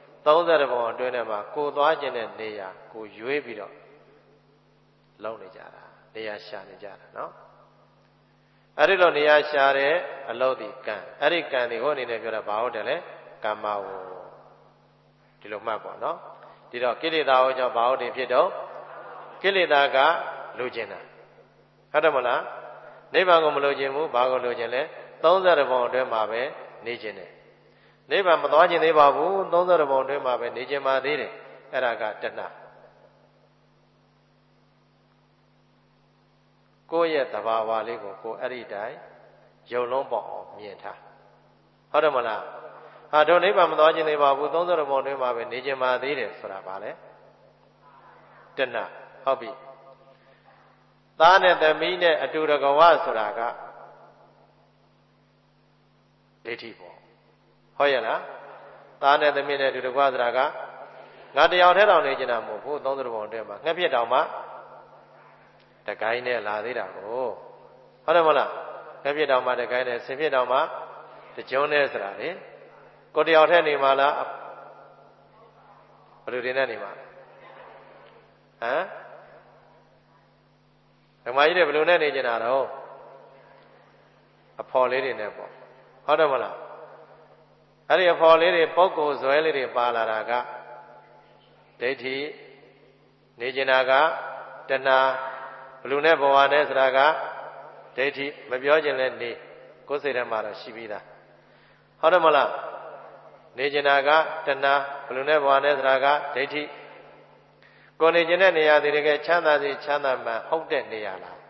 30ပုံအတွင်းထဲမှာကိုသွားခြင်းတဲ့နေရာကိုရွေးပြီးတော့လုပ်နေကြတာနေရာရှာနေကြတာနော်အဲ့ဒီလိုနေရာရှာတဲ့အလုပ်ဒီကံအဲ့ဒီကံဒီဟိုအနေနဲ့ပြောတာဘာဟုတ်တယ်လဲကမ္မဝဒီလိုမှတ်ပေါ့နော်ဒီတော့ကိလေသာဟောကြောင့်ဘာဟုတ်တယ်ဖြစ်တော့ကိလေသာကလိုချင်တာဟုတ်တယ်မလားနိဗ္ဗာန်ကိုမလိုချင်ဘူးဘာကိုလိုချင်လဲ30ပုံအတွင်းမှာပဲနေချင်တယ်နိဗ္ဗာန်မသွားချင်သေးပါဘူး30ပုံအတွင်းမှာပဲနေချင်ပါသေးတယ်အဲ့ဒါကတဏှာကိုယ့်ရဲ့သဘာဝလေးကိုကိုယ်အဲ့ဒီတိုင်းယုံလုံးပေါအောင်မြင်ထားဟုတ်တယ်မလားဟာတို့နိဗ္ဗာန်မသွားခြင်းသေးပါဘူး30ပုံအတွင်းမှာပဲနေခြင်းပါသေးတယ်ဆိုတာပါလေတဏှာဟုတ်ပြီသားနဲ့သမီးနဲ့အတူတကဝဆိုတာကဒိဋ္ဌိပေါ့ဟုတ်ရဲ့လားသားနဲ့သမီးနဲ့အတူတကဝဆိုတာကငါတယောက်တည်းတောင်နေကြတာမဟုတ်ဘူး30ပုံအတွင်းမှာငှက်ပြက်တောင်မှတကိုင်းနဲ့လာသေးတာကိုဟုတ်တယ်မလားငှက်ပြက်တောင်မှတကိုင်းနဲ့ဆင်ပြက်တောင်မှတကြုံနဲ့ဆိုတာလေကိုတယောက်တည်းနေမှလားဘယ်လိုတင်တဲ့နေမှာဟမ်ဓမ္မကြီးတွေဘယ်လိုနဲ့နေကြတာတော့အဖော်လေးတွေနဲ့ပေါ့ဟုတ်တယ်မလားအဲ့ဒီအဖော်လေးတွေပုဂ္ဂိုလ်ဇွဲလေးတွေပါလာတာကဒိဋ္ဌိနေကြတာကတဏှာဘလူနဲ့ဘဝနဲ့ဆိုတာကဒိဋ္ဌိမပြောခြင်းလည်းနေကိုယ်စိတ်ထဲမှာတော့ရှိပြီးသားဟုတ်တယ်မလားနေကြတာကတဏှာဘလူနဲ့ဘဝနဲ့ဆိုတာကဒိဋ္ဌိကိုနေခြင်းတဲ့နေရာတွေတကယ်ချမ်းသာစေချမ်းသာမှန်ဟုတ်တဲ့နေရာလား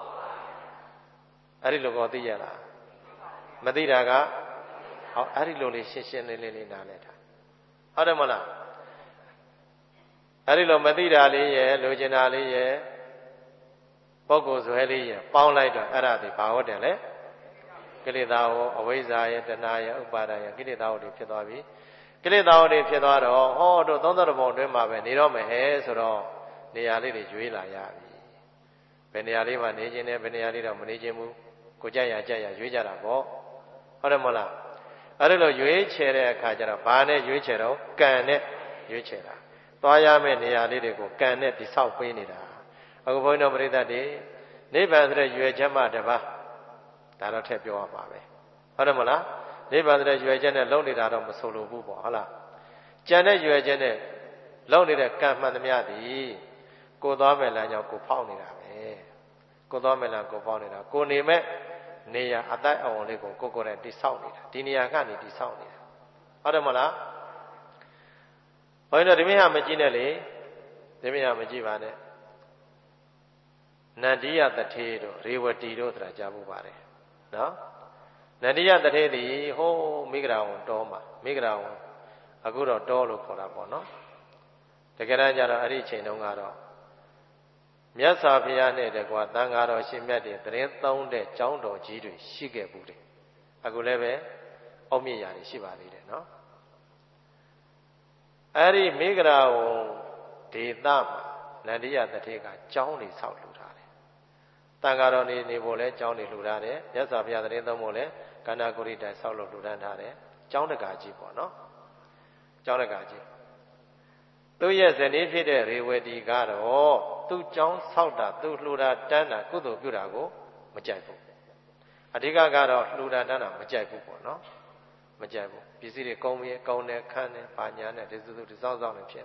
အဲ့ဒီလိုကိုသိရလားမသိတာကဟောအဲ့ဒီလိုလေးရှင်းရှင်းလင်းလင်းနားလည်တာဟုတ်တယ်မလားအဲ့ဒီလိုမသိတာလေးရဲ့လိုချင်တာလေးရဲ့ပုဂ္ဂိုလ်ဇွဲလေးရဲ့ပေါင်းလိုက်တော့အဲ့ဒါဒီဘာဟုတ်တယ်လဲကိလေသာဟောအဝိဇ္ဇာရဲ့တဏှာရဲ့ဥပါဒာရဲ့ကိလေသာတွေဖြစ်သွားပြီကိလေသာတွေဖြစ်သွားတော့ဟောတို့သုံးတော်ဘုံအတွင်းမှာပဲနေတော့မယ်ဟဲ့ဆိုတော့နေရာလေးတွေရွေးလာရပြီဘယ်နေရာလေးမှာနေခြင်းနဲ့ဘယ်နေရာလေးတော့မနေခြင်းဘူးကိုကြက်ရရွေးကြတာပေါ့ဟုတ်တယ်မလားအဲ့ဒါလို့ရွေးချယ်တဲ့အခါကျတော့ဘာနဲ့ရွေးချယ်တော့ကံနဲ့ရွေးချယ်တာသွားရမယ့်နေရာလေးတွေကိုကံနဲ့တိဆောက်ပေးနေတာအခုဘုန်းကြီးတို့ပြိဿတ်တွေနိဗ္ဗာန်ဆိုတဲ့ရွယ်ချက်မှတပါးဒါတော့ထည့်ပြောရပါပဲဟုတ်တယ်မလားနိဗ္ဗာန်ဆိုတဲ့ရွယ်ချက်နဲ့လုံနေတာတော့မဆိုလိုဘူးပေါ့ဟုတ်လားကြံတဲ့ရွယ်ချက်နဲ့လုံနေတဲ့ကံမှန်သမျှသည်ကိုသွားမဲ့လမ်းကြောင်းကိုဖောက်နေတာပဲကိုသွားမဲ့လမ်းကိုဖောက်နေတာကိုနေမဲ့နေရာအတိုက်အဝုံလေးကိုကိုယ်တိုင်တိဆောက်နေတာဒီနေရာကနေတိဆောက်နေတာဟုတ်တယ်မလားဘုန်းကြီးတို့ဒီမိဟာမကြည့်နဲ့လေဒီမိဟာမကြည့်ပါနဲ့နန္ဒီယတထေတို့ရေဝတီတို့ဆိုတာကြားဖို့ပါတယ်နော်နန္ဒီယတထေသည်ဟိုးမိဂရာဝန်တောမှာမိဂရာဝန်အခုတော့တောလို့ခေါ်တာပေါ့နော်တကယ်တမ်းကျတော့အဲ့ဒီအချိန်တုန်းကတော့မြတ်စွာဘုရားနဲ့တကွာသံဃာတော်ရှင်မြတ်တွေသတင်းသုံးတဲ့ကျောင်းတော်ကြီးတွေရှိခဲ့ဘူးတယ်အခုလည်းပဲအောက်မြင့်ရာတွေရှိပါသေးတယ်နော်အဲ့ဒီမိဂရာဝန်ဒေသမှာနန္ဒီယတထေကကျောင်းတွေဆောက်လှူထားတယ်တန်ဃာတော်နေဖို့လဲကျောင်းတွေလှူထားတယ်မြတ်စွာဘုရားသတင်းသုံးဖို့လဲကန္နာကုရိတိုင်ဆောက်လို့လှူဒါန်းထားတယ်ကျောင်းတကာကြီးပေါ့နော်ကျောင်းတကာကြီးသူရဲ့ဇနီးဖြစ်တဲ့ရေဝတီကတော့သူ့ကျောင်းဆောက်တာသူ့လှူတာတန်းတာကုသိုလ်ပြုတာကိုမကြိုက်ဘူးအဓိကကတော့လှူတာတန်းတာမကြိုက်ဘူးပေါ့နော်မကြိုက်ဘူးပစ္စည်းတွေကုန်းပြီးကုန်းတယ်ခန်းတယ်ဘာညာနဲ့ဒီစုစုဒီစောင်းစောင်းနေဖြစ်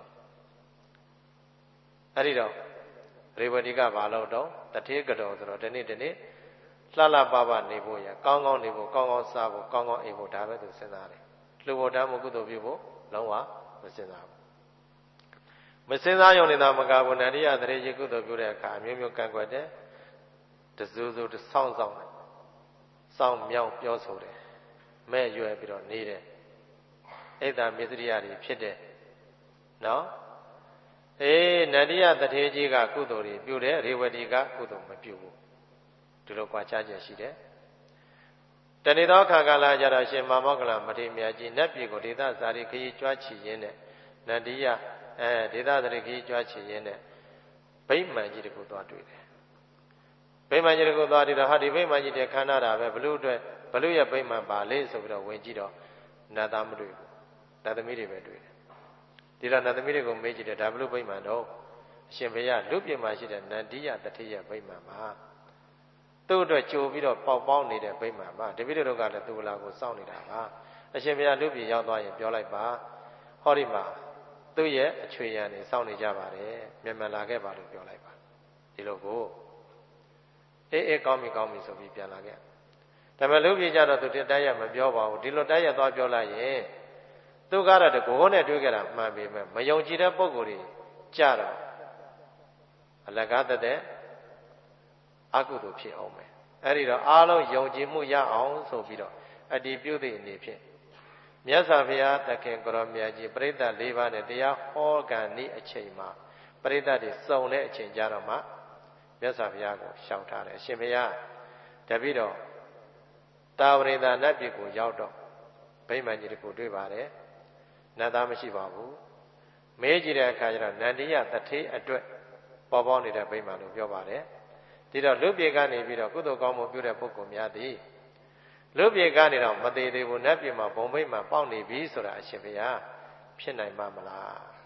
အဲ့ဒီတော့ရေဝတီကဘာလို့တော့တထေးကတော်ဆိုတော့ဒီနေ့လှလှပပနေဖို့ရကောင်းကောင်းနေဖို့ကောင်းကောင်းစားဖို့ကောင်းကောင်းအိပ်ဖို့ဒါပဲသူစဉ်းစားတယ်လှူဖို့တမ်းဖို့ကုသိုလ်ပြုဖို့လုံးဝမစဉ်းစားဘူးမစဉ်းစားရုံနဲ့သာမကဘူးနန္ဒီယသရေကြီးကုသိုလ်ပြုတဲ့အခါအမျိုးမျိုးကံကွက်တယ်တစူးစူးတဆောင်းဆောင်းစောင်းမြောင်းပြောဆိုတယ်မဲ့ရွယ်ပြီးတော့နေတယ်အိတ်တာမစ္စရိယတွေဖြစ်တယ်နော်နန္ဒီယတထေကြီးကကုသိုလ်တွေပြုတယ်ရေဝတီကကုသိုလ်မပြုဘူးဒီလိုကွာခြားချက်ရှိတယ်တဏိသောခါကာလကြတော့ရှင်မောဂလမထေရမြတ်ကြီးနတ်ပြည်ကိုဒေသဇာတိခရီးကြွားချီရင်းနဲ့နန္ဒီယဒေသဇာတိခရီးကြွားချီရင်းနဲ့ဗိမာန်ကြီးတခုသွားတွေ့တယ်ဗိမာန်ကြီးတခုသွားတွေ့တော့ဟာဒီဗိမာန်ကြီးတဲ့ခန္ဓာတာပဲဘလူအတွက်ဘလူရဲ့ဗိမာန်ပါလေဆိုပြီးတော့ဝင်ကြည့်တော့နတ်သားမတွေ့ဘူးနတ်သမီးတွေပဲတွေ့တယ်ဒီတော့နတ်သမီးတွေကိုမေးကြည့်တယ်ဒါဘလူဗိမာန်တော့အရှင်ဘုရားလူပြင်မှာရှိတဲ့နန္ဒီယတထေရဲ့ဗိမာန်ပါသူ့အတွက်ကြိုပြီးတော့ပေါက်ပေါင်းနေတဲ့ဗိမာန်ပါတပည့်တို့ကလည်းသူ့လာကိုစောင့်နေတာပါအရှင်ဘုရားလူပြင်ရောက်သွားရင်ပြောလိုက်ပါဟောဒီမှာသူ့ရဲ့အချွေရန်နေစောင့်နေကြပါတယ်မြန်လာခဲ့ပါလို့ပြောလိုက်ပါဒီလိုကိုအေးကောင်းပြီဆိုပြီးပြန်လာခဲ့ဒါပေမဲ့လူပြင်ကြတော့သူတိုက်ရမပြောပါဘူးဒီလိုတိုက်ရသွားပြောလိုက်ရင်သူကတော့တကိုးနဲ့တွေးကြတာမှန်ပေမဲ့မယုံကြည်တဲ့ပုဂ္ဂိုလ်တွေကြတော့အလကားတဲ့အကုသိုလ်ဖြစ်အောင်မယ်အဲ့ဒီတော့အားလုံးယုံကြည်မှုရအောင်ဆိုပြီးတော့အတ္တိပြုသည့်အနေဖြင့်မြတ်စွာဘုရားသခင်ကိုရောမြတ်ကြီးပရိသတ်၄ပါးနဲ့တရားဟောကန်ဤအချိန်မှာပရိသတ်တွေစုံတဲ့အချိန်ကြတော့မှမြတ်စွာဘုရားကိုရှောင်ထားတယ်အရှင်ဘုရားတပည့်တော်တာဝရိန္ဒနတ်ပြည်ကိုရောက်တော့ဗိမာန်ကြီးတခုတွေ့ပါတယ်နတ်သားမရှိပါဘူးမေးကြည့်တဲ့အခါကျတော့နန္ဒီယတထေအတွက်ပေါ်ပေါက်နေတဲ့ဗိမာန်လို့ပြောပါတယ်ဒီတော့လူပြေကနေပြီးတော့ကုသိုလ်ကောင်းမှုပြုတဲ့ပုဂ္ဂိုလ်များသည်လူပြေကနေတော့မသေးသေးဘူးနတ်ပြည်မှာဘုံဗိမာန်ပေါက်နေပြီဆိုတာအရှင်ဘုရားဖြစ်နိုင်မှာမလား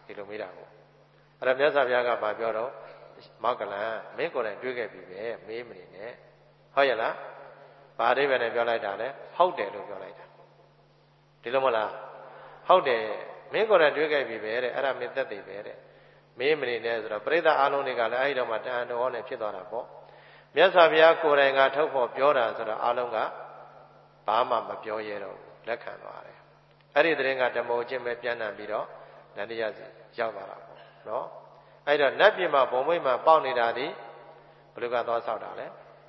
ဒီလိုမေးတာကိုအဲ့ဒါမြတ်စွာဘုရားကဘာပြောတော့မောက္ကလံမင်းကိုယ်တိုင်တွေ့ခဲ့ပြီပဲမေးမနေနဲ့ဟုတ်ရဲ့လားဘာအဓိပ္ပာယ်နဲ့ပြောလိုက်တာလဲဟုတ်တယ်လို့ပြောလိုက်တာဒီလိုမလားဟုတ်တယ်မင်းကိုယ်တိုင်တွေ့ခဲ့ပြီပဲတဲ့အဲ့ဒါမင်းသက်သေပဲတဲ့မေးမနေနဲ့ဆိုတော့ပရိသတ်အားလုံးတွေကလည်းအဲ့ဒီတော့မှတန်တော်နဲ့ဖြစ်သွားတာပေါ့မြတ်စွာဘုရားကိုယ်တိုင်ကထုတ်ဖို့ပြောတာဆိုတော့အားလုံးကဘာမှမပြောရတော့လက်ခံသွားတယ်အဲ့ဒီသတင်းကဓမ္မချင်းပဲပြန်နှံပြီးတော့နန္ဒရစီရောက်သွားတာပေါ့နော်အဲ့တော့နတ်ပြည်မှာဘုံမိတ်မှာပေါက်နေတာဒီဘယ်လိုကသွားဆောက်တာလဲ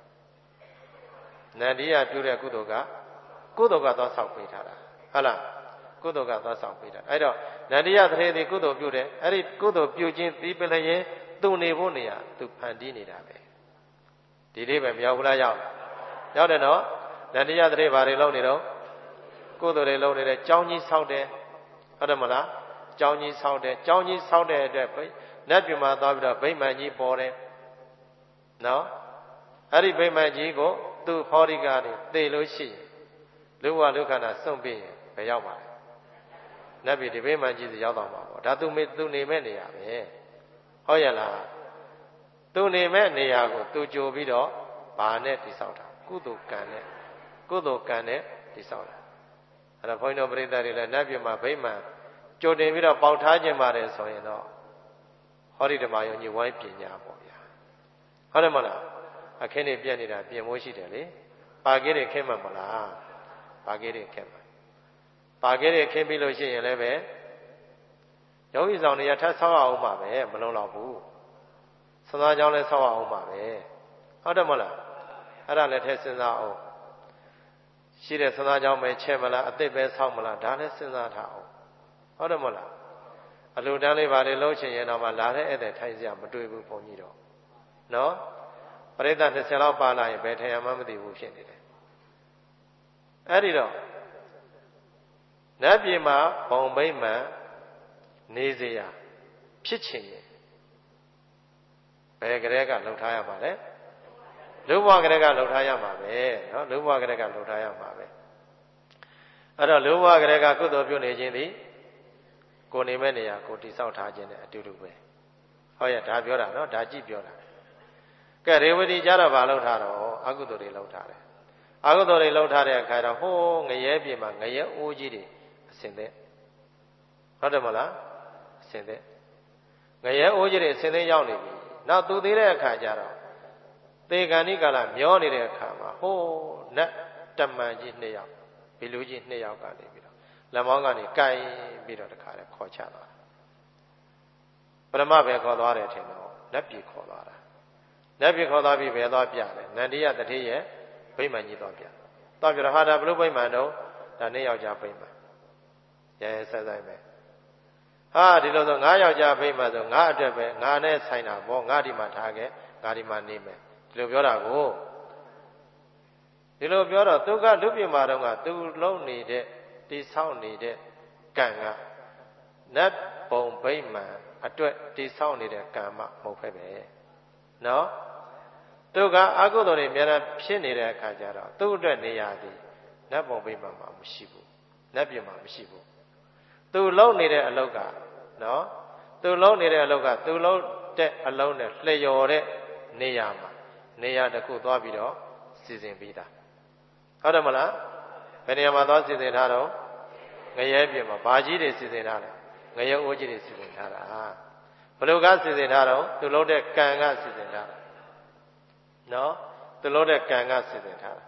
နန္ဒီယပြုတဲ့ကုသိုလ်ကသွားဆောက်ပေးထားတာဟုတ်လားကုသိုလ်ကသွားဆောက်ပေးတာအဲ့တော့နန္ဒီယသရေဒီကုသိုလ်ပြုတယ်အဲ့ဒီကုသိုလ်ပြုခြင်းပြီးပလျင်သူနေဖို့နေရာသူဖန်တီးနေတာပဲဒီလေးပဲမရောက်ဘူးလားရောက်တယ်နော်နန္ဒီယသရေဘာတွေလုပ်နေတော့ကုသိုလ်တွေလုပ်နေတယ်ကြောင်းကြီးဆောက်တယ်ဟုတ်တယ်မလားကြောင်းကြီးဆောက်တယ်ကြောင်းကြီးဆောက်တဲ့အတွက်နတ်ပြည်မှာသွားပြီးတော့ဗိမာန်ကြီးပေါ်တယ်နော်အဲ့ဒီဗိမာန်ကြီးကိုသူဟောရိကနေသေလို့ရှိရင်လူဝလူခန္ဓာစွန့်ပြီးရင်ဘယ်ရောက်ပါလဲနတ်ပြည်ဒီဗိမာန်ကြီးစီရောက်တော့မှာပေါ့ဒါသူနေမဲ့နေရပဲဟုတ်ရဲ့လားသူနေမဲ့နေရာကိုသူကြိုပြီးတော့ဘာနဲ့တိဆောက်တာကုသိုလ်ကံနဲ့တိဆောက်တာအဲ့တော့ဘုန်းကြီးတို့ပရိသတ်တွေလည်းနတ်ပြည်မှာဗိမာန်ကြိုတင်ပြီးတော့ပေါက်ထားခြင်းပါတယ်ဆိုရင်တော့ဟောဒီဓမ္မယုံကြီးဝိုင်းပညာပေါ့ဗျာဟုတ်တယ်မလားအခင်းတွေပြက်နေတာပြင်မိုးရှိတယ်လေပါကဲတွေခင်းမှမလားပါကဲတွေခင်းမှပါကဲတွေခင်းပြီးလို့ရှိရင်လည်းပဲယောဂီဆောင်တွေကထပ်ဆောက်အောင်ပါပဲမလုံးတော့ဘူးစံသားကြောင်းလည်းဆောက်အောင်ပါပဲဟုတ်တယ်မလားအဲ့ဒါလည်းထည့်စဉ်းစားအောင်ရှိတဲ့စံသားကြောင်းပဲချဲ့မလားအသစ်ပဲဆောက်မလားဒါလည်းစဉ်းစားထားအောင်ဟုတ်တယ်မလားအလှူဒန်းလေးပါလေလုံးချင်ရင်တော့မှလာတဲ့ဧည့်သည်ထိုင်စရာမတွေ့ဘူးဘုန်းကြီးတော့နော်ပရိသတ်20လောက်ပါလာရင်ဘယ်ထိုင်ရမှမသိဘူးဖြစ်နေတယ်အဲ့ဒီတော့နတ်ပြည်မှာဘုံဗိမာန်နေစရာဖြစ်ချင်ရင်ဘယ်ကလေးကလှုပ်ထားရမှာလဲလူဘဝကလေးကလှုပ်ထားရမှာပဲနော်လူဘဝကလေးကလှုပ်ထားရမှာပဲအဲ့တော့လူဘဝကလေးကကုသိုလ်ပြုနေခြင်းသည်ကိုနေမဲ့နေရာကိုတိဆောက်ထားခြင်းနဲ့အတူတူပဲဟုတ်ရဲ့ဒါပြောတာနော်ဒါကြည့်ပြောတာကဲရေဝတိကြတော့ဘာလုပ်ထားတော့အကုသိုလ်တွေလုပ်ထားတယ်အကုသိုလ်တွေလုပ်ထားတဲ့အခါတော့ဟိုးငရဲပြေမှာငရဲအိုးကြီးတွေအစင်သက်ဟုတ်တယ်မလားအစင်သက်ငရဲအိုးကြီးတွေအစင်သက်ရောက်နေပြီနောက်သူသေးတဲ့အခါကျတော့သေကံဤကာလမျောနေတဲ့အခါမှာဟိုးနတ်တမန်ကြီး2ယောက်ဘီလူကြီး2ယောက်ကနေပြီးတော့လက်မောင်းကနေကိုင်ပြီးတော့တခါလဲခေါ်ချသွားတာပရမပဲခေါ်သွားတယ်ထင်တော့လက်ပြေခေါ်သွားတာလက်ပြေခေါ်သွားပြီးဘယ်သွားပြလဲနန္ဒီယတထေရဲ့ဗိမာန်ကြီးသွားပြတော့ပြတော့ဟာဒါဘလို့ဗိမာန်တော့ဒါ2ယောက်ကြားဗိမာန်ရဲဆက်ဆိုင်ပဲဟာဒီလိုဆို9ယောက်ကြားဗိမာန်ဆိုငါအတွက်ပဲငါနဲ့ဆိုင်တာပေါ့ငါဒီမှာထားခဲ့ငါဒီမှာနေမယ်ဒီလိုပြောတာကိုဒီလိုပြောတော့သူကလူပြမာတော့ကသူလုံးနေတဲ့တိဆောက်နေတဲ့ကံကနတ်ဘုံဗိမာန်အတွက်တိဆောက်နေတဲ့ကံမှမဟုတ်ဖက်ပဲနော်သူကအကုသိုလ်တွေအများအားဖြစ်နေတဲ့အခါကျတော့သူ့အတွက်နေရာသည်နတ်ဘုံဗိမာန်မှာမရှိဘူးနတ်ပြည်မှာမရှိဘူးသူလုံးနေတဲ့အလုပ်ကနော်သူလုံးနေတဲ့အလုပ်ကသူလုံးတဲ့အလုံးနဲ့လျော်တဲ့နေရာမှာနေရာတစ်ခုသွားပြီးတော့စီစဉ်ပြီးသားဟုတ်တယ်မလားဘယ်နေရာမှာသွားစီစဉ်ထားတော့ငရဲပြည်မှာဘာကြီးတွေစီစဉ်ထားလဲငရဲအိုးကြီးတွေစီစဉ်ထားတာဘယ်လိုကစီစဉ်ထားတော့သူလုံးတဲ့ကံကစီစဉ်ထားနော်သူလုံးတဲ့ကံကစီစဉ်ထားတာ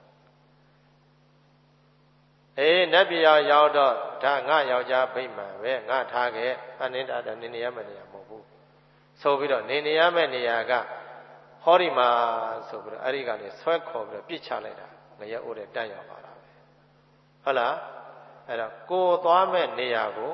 နတ်ပြည်ရောက်တော့ဒါငါယောက်ျားဗိမာန်ပဲငါထားခဲ့အနေတာနေနေရမယ့်နေရာမဟုတ်ဘူးဆိုပြီးတော့နေနေရမယ့်နေရာကဟောဒီမှာဆိုပြီးတော့အဲ့ဒီကနေဆွဲခေါ်ပြီးတော့ပြစ်ချလိုက်တာငရဲအိုးတဲ့တန်းရောက်ပါတာပဲဟုတ်လားအဲ့တော့ကိုသွားမဲ့နေရာကို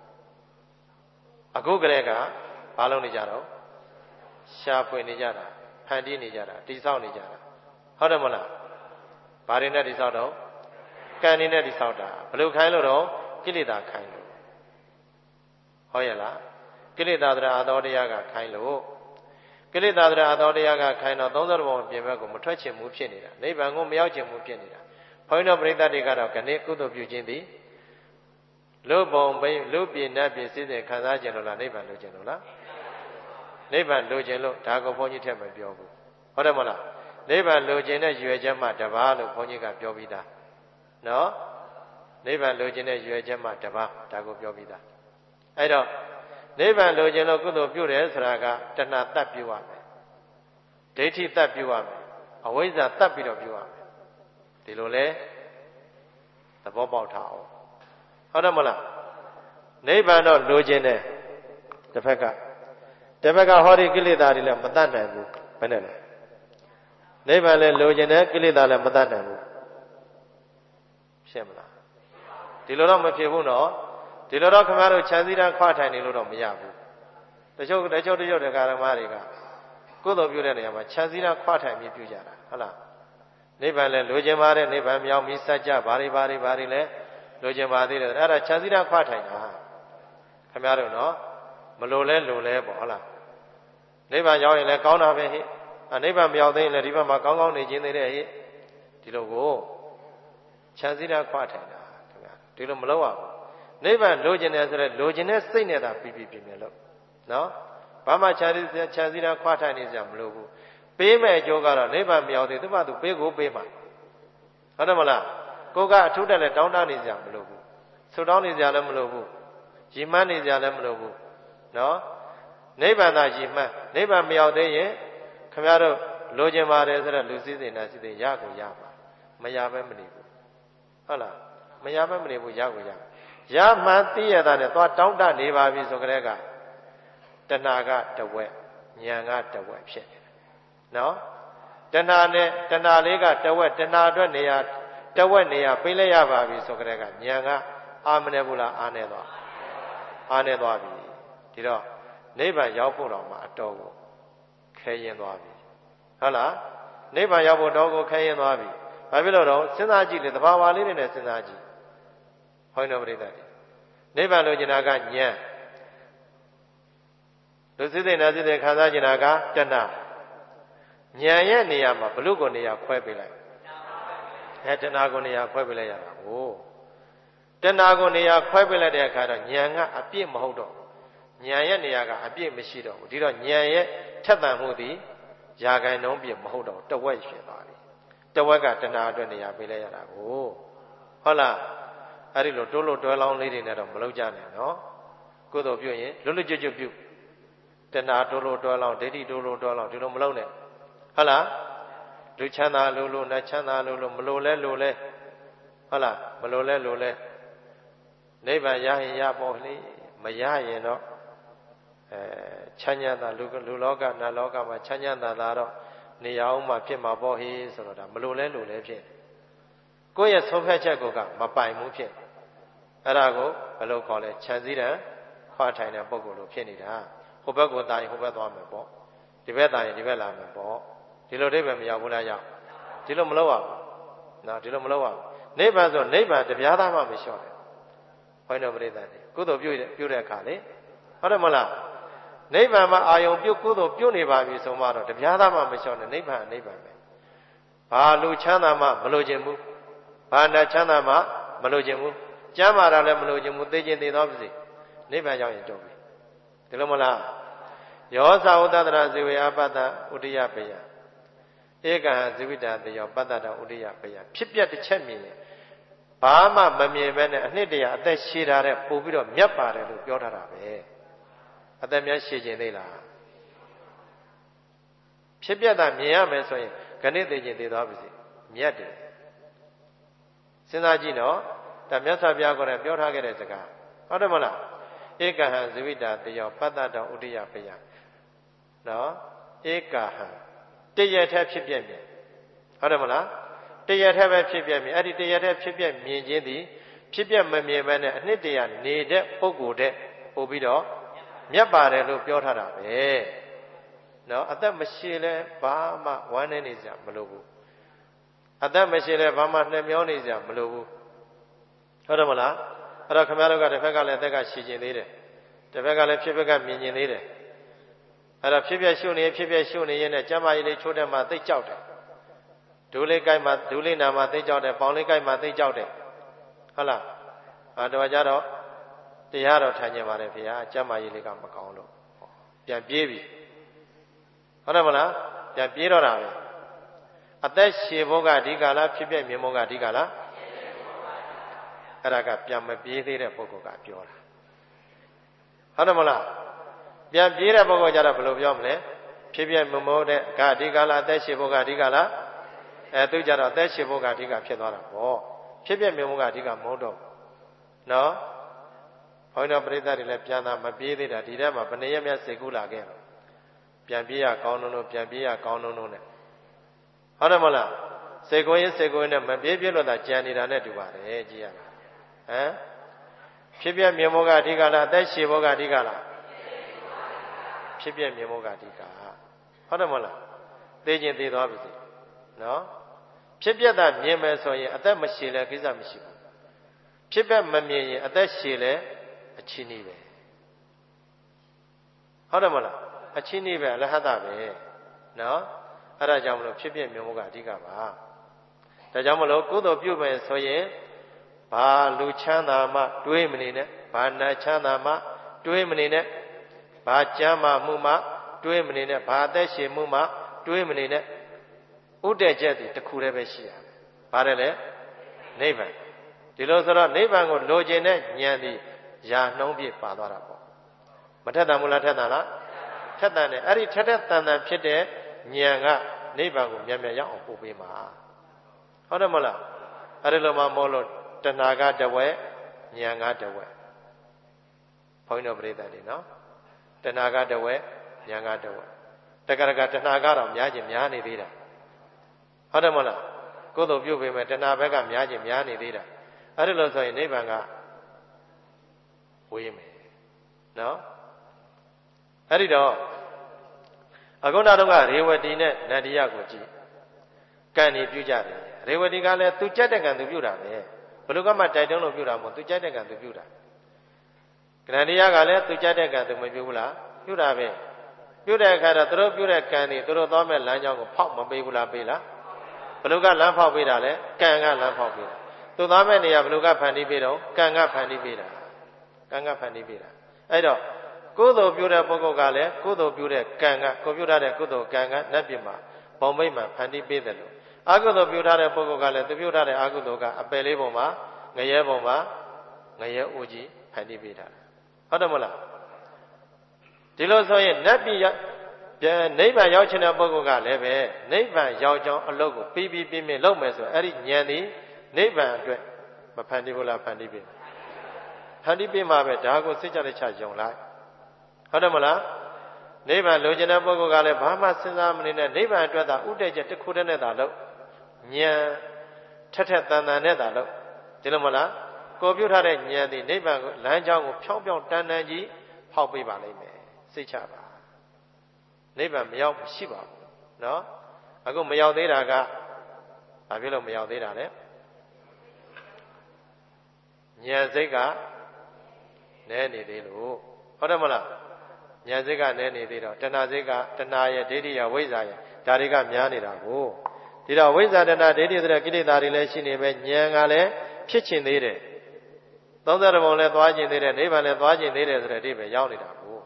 အခုကလေးကဘာလုပ်နေကြတော့ရှာဖွေနေကြတာဖန်တီးနေကြတာတိဆောက်နေကြတာဟုတ်တယ်မလားဘာတွေနဲ့တိဆောက်တော့ကံနေနဲ့တိဆောက်တာဘယ်လိုခိုင်းလို့တော့ကိလေသာခိုင်းလို့ဟုတ်ရဲ့လားကိလေသာတရားအသောတရားကခိုင်းလို့ကိလေသာတရားအသောတရားကခိုင်းတော့30ဘုံပြင်ဘက်ကိုမထွက်ချင်မှုဖြစ်နေတာနိဗ္ဗာန်ကိုမရောက်ချင်မှုဖြစ်နေတာဘုန်းကြီးတို့ပရိသတ်တွေကတော့ခဏကုသိုလ်ပြုခြင်းသည်လူပုံပိလူပြင်းနဲ့ပြင်းစည်းစိမ်ခံစားခြင်းလို့လားနိဗ္ဗာန်လိုခြင်းလို့လားနိဗ္ဗာန်လိုခြင်းလို့ဒါကိုဘုန်းကြီးထက်မပြောဘူးဟုတ်တယ်မလားနိဗ္ဗာန်လိုခြင်းနဲ့ရွယ်ချက်မှတပါးလို့ဘုန်းကြီးကပြောပြီးသားနော်နိဗ္ဗာန်လိုခြင်းနဲ့ရွယ်ချက်မှတပါးဒါကိုပြောပြီးသားအဲ့တော့နိဗ္ဗာန်လိုခြင်းလို့ကုသိုလ်ပြုတယ်ဆိုတာကတဏှာတတ်ပြုရမယ်ဒိဋ္ဌိတတ်ပြုရမယ်အဝိဇ္ဇာတတ်ပြီးတော့ပြုရမယ်ဒီလိုလဲသဘောပေါက်ထားအောင်ဟုတ်တယ်မလားနိဗ္ဗာန်တော့လိုခြင်းတယ်တစ်ဖက်ကဟောဒီကိလေသာတွေလည်းမတတ်နိုင်ဘူးဘယ်နဲ့လဲနိဗ္ဗာန်လည်းလိုခြင်းတယ်ကိလေသာလည်းမတတ်နိုင်ဘူးဖြစ်မလားဒီလိုတော့မဖြစ်ဘူးနော်ဒီလိုတော့ခင်ဗျားတို့ခြံစည်းတန်းခွာထိုင်နေလို့တော့မရဘူးတချို့တရားဓမ္မတွေကကုသိုလ်ပြုတဲ့နေရာမှာခြံစည်းတန်းခွာထိုင်ပြီးပြုကြတာဟုတ်လားနိဗ္ဗာန်လည်းလိုချင်ပါတယ်နိဗ္ဗာန်မြောက်ပြီးစัจ जा ဘာတွေလဲလိုချင်ပါသေးတယ်အဲ့ဒါခြံစည်းတန်းခွာထိုင်တာခင်ဗျားတို့နော်မလိုလဲပေါ့ဟုတ်လားနိဗ္ဗာန်ရောက်ရင်လည်းကောင်းတာပဲဟိနိဗ္ဗာန်မရောက်သေးရင်လည်းဒီဘက်မှာကောင်းနေခြင်းသေးတယ်ဟိဒီလိုကိုခြံစည်းတန်းခွာထိုင်တာခင်ဗျာဒီလိုမလုပ်ရဘူးနိဗ္ဗာန်လိုချင်တယ်ဆိုတော့လိုချင်တဲ့စိတ်နဲ့သာပြီးပြင်းလို့နော်ဘာမှခြံစည်းတန်းခွာထိုင်နေစရာမလိုဘူးပေးမဲ့အကျိုးကတော့နိဗ္ဗာန်မရောက်သေးသူ့ဘာသူပေးကိုပေးမှာဟုတ်တယ်မလားကိုကအထုတက်လည်းတောင်းတနေစရာမလိုဘူးဆူတောင်းနေစရာလည်းမလိုဘူးရည်မှန်းနေစရာလည်းမလိုဘူးနော်နိဗ္ဗာန်သာရည်မှန်းနိဗ္ဗာန်မရောက်သေးရင်ခင်ဗျားတို့လိုချင်ပါတယ်ဆိုတော့လူစည်းစိမ်နာစည်းစိမ်ရကိုရပါမရဘဲမနေဘူးဟုတ်လားမရဘဲမနေဘူးရကိုရမှန်းသိရတာနဲ့သွားတောင်းတနေပါပြီဆိုကြတဲ့ကတဏှာကတဝက်ဉာဏ်ကတဝက်ဖြစ်နေတယ်နော်တဏှာလေးကတဝက်တဏှာအတွက်နေရာတဝက်နေရာပေးလိုက်ရပါပြီဆိုကြတဲ့ကဉာဏ်ကအာမနေဘူးလားအာနေသွားပြီဒီတော့နိဗ္ဗာန်ရောက်ဖို့တော့မှအတော်ကိုခဲရင်သွားပြီဟုတ်လားနိဗ္ဗာန်ရောက်ဖို့တော့ကိုခဲရင်သွားပြီဘာဖြစ်လို့တော့စဉ်းစားကြည့်လေသဘာဝလေးတွေနဲ့စဉ်းစားကြည့်ဟောတော်ပရိသတ်နိဗ္ဗာန်လိုချင်တာကဉာဏ်လူစိတ်စိတ်နာစိတ်စိတ်ခံစားချင်တာကတဏှာဉာဏ်ရဲ့နေရာမှာဘလို့ကိုနေရာခွဲပေးလိုက်တဏှာကိုနေရာခွဲပေးလိုက်ရတာကိုတဏှာကိုနေရာခွဲပေးလိုက်တဲ့အခါတော့ဉာဏ်ကအပြည့်မဟုတ်တော့ဉာဏ်ရဲ့နေရာကအပြည့်မရှိတော့ဘူးဒီတော့ဉာဏ်ရဲ့ထက်သန်မှုသည်ယာဂန်နှုံးပြည့်မဟုတ်တော့တဝက်ဖြစ်သွားပြီတဝက်ကတဏှာအတွက်နေရာပေးလိုက်ရတာကိုဟုတ်လားအဲ့ဒီလိုတိုးလို့တွဲလောင်းလေးတွေနဲ့တော့မလုပ်ကြနဲ့နော်ကုသိုလ်ပြုရင်လွတ်လွတ်ကျွတ်ကျွတ်ပြုတဏှာတိုးလို့တွဲလောင်းဒိဋ္ဌိတိုးလို့တွဲလောင်းဒီလိုမလုပ်နဲ့ဟုတ်လားလူချမ်းသာလို့နတ်ချမ်းသာလို့မလိုလဲဟုတ်လားမလိုလဲနိဗ္ဗာန်ရရင်ရပေါ့လေမရရင်တော့ချမ်းသာလူလောကနတ်လောကမှာချမ်းသာတော့နေရအောင်မှဖြစ်မှာပေါ့ဟေးဆိုတော့ဒါမလိုလဲဖြစ်ကိုယ့်ရဲ့ဆုံးဖြတ်ချက်ကမပိုင်ဘူးဖြစ်အဲ့ဒါကိုဘယ်လိုခေါ်လဲခြံစည်းတံခွာထိုင်တဲ့ပုံကိုလိုဖြစ်နေတာဟိုဘက်ကိုတာရင်ဟိုဘက်သွားမယ်ပေါ့ဒီဘက်တာရင်ဒီဘက်လာမယ်ပေါ့ဒီလိုအိဗယ်မရောက်ဘူးလားရောက်ဒီလိုမလုပ်ရဘူးနော်ဒီလိုမလုပ်ရဘူးနိဗ္ဗာန်ဆိုနိဗ္ဗာန်တရားသားမှမလျှော့တယ်ဘုန်းတော်ပရိသတ်တွေကုသိုလ်ပြုတဲ့အခါလေဟုတ်တယ်မလားနိဗ္ဗာန်မှာအာယုံပြုကုသိုလ်ပြုနေပါပြီဆိုမှတော့တရားသားမှမလျှော့နဲ့နိဗ္ဗာန်ပဲဘာလူချမ်းသာမှမလိုချင်ဘူးဘာနတ်ချမ်းသာမှမလိုချင်ဘူးကျမ်းမာတာလည်းမလိုချင်ဘူးသိခြင်းသိသောပါစေနိဗ္ဗာန်ရောက်ရင်တော့ပြီဒီလိုမလားယောသဝတ္တရဇေဝေအပတ္တဥဒိယပယဧကဟဇိဝိတာတယောပတ္တတဥဒိယပယဖြစ်ပြတစ်ချက်မြင်ရင်ဘာမှမမြင်ပဲနဲ့အနှစ်တရာအသက်ရှည်တာတဲ့ပို့ပြီးတော့မြတ်ပါတယ်လို့ပြောထားတာပဲအသက်မြတ်ရှည်ခြင်းသေးလားဖြစ်ပြတာမြင်ရမယ်ဆိုရင်ဂဏိသိခြင်းသိသွားပါစေမြတ်တယ်စဉ်းစားကြည့်နော်ဒါမြတ်စွာဘုရားကိုယ်တိုင်ပြောထားခဲ့တဲ့စကားဟုတ်တယ်မလားဧကဟံဇိဝိတာတယောပတ္တတဥဒိယပယနော်ဧကဟံတရထက်ဖြစ်ပြမြင်ဟုတ်တယ်မလားတရထက်ပဲဖြစ်ပြမြင်အဲ့ဒီတရထက်ဖြစ်ပြမြင်ခြင်းသည်ဖြစ်ပြမမြင်ပဲနဲ့အနှစ်တရာနေတဲ့ပုဂ္ဂိုလ်တဲ့ပို့ပြီးတော့မြတ်ပါတယ်လို့ပြောထားတာပဲနော်အသက်မရှိလဲဘာမှဝမ်းနေစရာမလိုဘူးအသက်မရှိလဲဘာမှနှမျောနေစရာမလိုဘူးဟုတ်တယ်မလားအဲ့တော့ခင်ဗျားတို့ကတစ်ဖက်ကလည်းအသက်ကရှည်ကျင်သေးတယ်တစ်ဖက်ကလည်းဖြစ်ကမြင်ကျင်သေးတယ်အဲ့တော့ဖြစ်ရှုနေရင်နဲ့ကျမ်းမာရေးလေးချိုးတဲ့မှာသိကြောက်တယ်ဒူးလေးကိုက်မှာဒူးလေးနာမှာသိကြောက်တယ်ပေါင်လေးကိုက်မှာသိကြောက်တယ်ဟုတ်လားတော့ကြတော့တရားတော်ထိုင်ကြပါတယ်ဖေဟာကျမ်းမာရေးလေးကမကောင်းလို့ပြန်ပြေးပြီဟုတ်တယ်မလားပြန်ပြေးတော့တာပဲအသက်ရှည်ဖို့ကဒီကာလဖြစ်ပြမြင်ဖို့ကဒီကာလအဲ့ဒါကပြန်မပြေးသေးတဲ့ပုဂ္ဂိုလ်ကပြောတာဟုတ်တယ်မလားပြန်ပြေးတဲ့ပုဂ္ဂိုလ်ကြတော့ဘယ်လိုပြောမလဲဖြစ်ပြမမိုးတဲ့ကဒီကာလအသက်ရှည်ဖို့ကဒီကာလသူကြတော့အသက်ရှည်ဖို့ကဒီကဖြစ်သွားတာပေါ့ဖြစ်ပြမြင်ဖို့ကဒီကမဟုတ်တော့နော်ဘုန်းတော်ပရိသတ်တွေလည်းပြန်သာမပြေးသေးတာဒီထဲမှာဘယ်နှရက်မြတ်စိတ်ကူးလာခဲ့ပြန်ပြေးရကောင်းလို့ပြန်ပြေးရကောင်းလို့နဲ့ဟုတ်တယ်မလားစိတ်ကိုရင်နဲ့မပြေးပြလို့သာကြံနေတာနဲ့တူပါတယ်ကြည်ရတာဟမ်ဖြစ်ပြမြင်ဖို့ကဒီကလားအသက်ရှည်ဖို့ကဒီကလားဖြစ်ပြမြင်ဖို့ကဒီကဟုတ်တယ်မလားသိချင်းသိသွားပြီစီနော်ဖြစ်ပြတာမြင်မယ်ဆိုရင်အသက်မရှည်လဲကိစ္စမရှိဘူးဖြစ်ပြမမြင်ရင်အသက်ရှည်လဲအချင်းကြီးပဲဟုတ်တယ်မလားအချင်းကြီးပဲအလဟတပဲနော်အဲ့ဒါကြောင့်မလို့ဖြစ်ပြမြင်ဖို့ကအဓိကပါဒါကြောင့်မလို့ကုသိုလ်ပြုမယ်ဆိုရင်ဘာလူချမ်းသာမှတွေးမနေနဲ့ဘာနာချမ်းသာမှတွေးမနေနဲ့ဘာကြမ်းမှမှုမှတွေးမနေနဲ့ဘာအသက်ရှည်မှုမှတွေးမနေနဲ့ဥဒ္ဒေချက်တည်းတစ်ခုတည်းပဲရှိရတယ်ဘာလဲလဲနိဗ္ဗာန်ဒီလိုဆိုတော့နိဗ္ဗာန်ကိုလိုချင်တဲ့ဉာဏ်သည်ယာနှုံးပြပါသွားတာပေါ့မထက်တန်ဘူးလားထက်တန်လားထက်တန်တယ်အဲ့ဒီထက်တဲ့တန်တန်ဖြစ်တဲ့ဉာဏ်ကနိဗ္ဗာန်ကိုမြန်မြန်ရောက်အောင်ပို့ပေးမှာဟုတ်တယ်မလားအဲ့ဒီလိုမှမို့လို့တဏှာကတဝက်ဉာဏ်ကတဝက်ဘုန်းတော်ပရိသတ်တွေနော်တဏှာကတဝက်ဉာဏ်ကတဝက်တက္ကရာကတဏှာကတော့များခြင်းများနေသေးတာဟုတ်တယ်မလားကိုယ်တို့ပြုတ်ပေမဲ့တဏှာဘက်ကများခြင်းများနေသေးတာအဲ့ဒီလိုဆိုရင်နိဗ္ဗာန်ကဝေးမယ်နော်အဲ့ဒီတော့အခုနောက်တော့ကရေဝတီနဲ့နန္ဒီယကိုကြည့်ကံနေပြုကြတယ်ရေဝတီကလည်းသူကြက်တဲ့ကံသူပြုတာပဲဘယ်လိုကမှတိုက်တွန်းလို့ပြုတာမဟုတ်သူကြက်တဲ့ကံသူပြုတာနန္ဒီယကလည်းသူကြက်တဲ့ကံသူမပြုဘူးလားပြုတာပဲပြုတဲ့အခါတော့သူတို့ပြုတဲ့ကံတွေသူတို့သွားမဲ့လမ်းကြောင်းကိုဖောက်မပေးဘူးလားပေးလားဘယ်လိုကလမ်းဖောက်ပေးတာလဲကံကလမ်းဖောက်ပေးတာသူသွားမဲ့နေရာဘယ်လိုကဖန်တီးပေးတော့ကံကဖန်တီးပေးတာကံကဖန်တီးပေးတာအဲ့တော့ကုသိုလ်ပြုတဲ့ပုဂ္ဂိုလ်ကလည်းကုသိုလ်ပြုတဲ့ကံကကိုပြုထားတဲ့ကုသိုလ်ကံကနတ်ပြည်မှာဘုံမိတ်မှာဖန်တီးပေးတယ်လို့အကုသိုလ်ပြုထားတဲ့ပုဂ္ဂိုလ်ကလည်းသူပြုထားတဲ့အကုသိုလ်ကအပယ်လေးပုံမှာငရဲပုံမှာငရဲအိုကြီးဖန်တီးပေးတာဟုတ်တယ်မဟုတ်လားဒီလိုဆိုရင်နတ်ပြည်နိဗ္ဗာန်ရောက်ချင်တဲ့ပုဂ္ဂိုလ်ကလည်းပဲနိဗ္ဗာန်ရောက်ကြောင်းအလုပ်ကိုပြီးပြင်းလုပ်မယ်ဆိုအဲ့ဒီဉာဏ်သည်နိဗ္ဗာန်အတွက်မဖန်တီးဘူးလားဖန်တီးပေးဖန်တီးပေးမှာပဲဒါကိုစိတ်ကြတဲ့ချယုံလိုက်ဟုတ်တယ်မလားနိဗ္ဗာန်လိုချင်တဲ့ပုဂ္ဂိုလ်ကလည်းဘာမှစဉ်းစားမနေနဲ့နိဗ္ဗာန်အတွက်သာဥဒ္ဒေချက်တစ်ခုတည်းနဲ့သာလုပ်ဉာဏ်ထက်တန်တန်နဲ့သာလုပ်ဒီလိုမလားကိုပြုထားတဲ့ဉာဏ်သည်နိဗ္ဗာန်ကိုလမ်းကြောင်းကိုဖြောင်းဖြောင်းတန်တန်ကြီးဖောက်ပေးပါလိမ့်မယ်စိတ်ချပါနိဗ္ဗာန်မရောက်ရှိပါဘူးနော်အခုမရောက်သေးတာကဘာဖြစ်လို့မရောက်သေးတာလဲဉာဏ်စိတ်ကနဲနေသေးလို့ဟုတ်တယ်မလားဉာဏ်စိတ်ကနဲနေသေးတော့တဏှာစိတ်ကတဏှာရဲ့ဒိဋ္ဌိယဝိဇ္ဇာရဲ့ဒါတွေကများနေတာကိုဒီတော့ဝိဇ္ဇာတဏှာဒိဋ္ဌိဆိုတဲ့ကိလေသာတွေလည်းရှိနေပဲဉာဏ်ကလည်းဖြစ်ချင်သေးတယ်30 ဘုံလည်းသွားကျင်သေးတယ်နိဗ္ဗာန်လည်းသွားကျင်သေးတယ်ဆိုတဲ့အဓိပ္ပာယ်ရောက်နေတာကို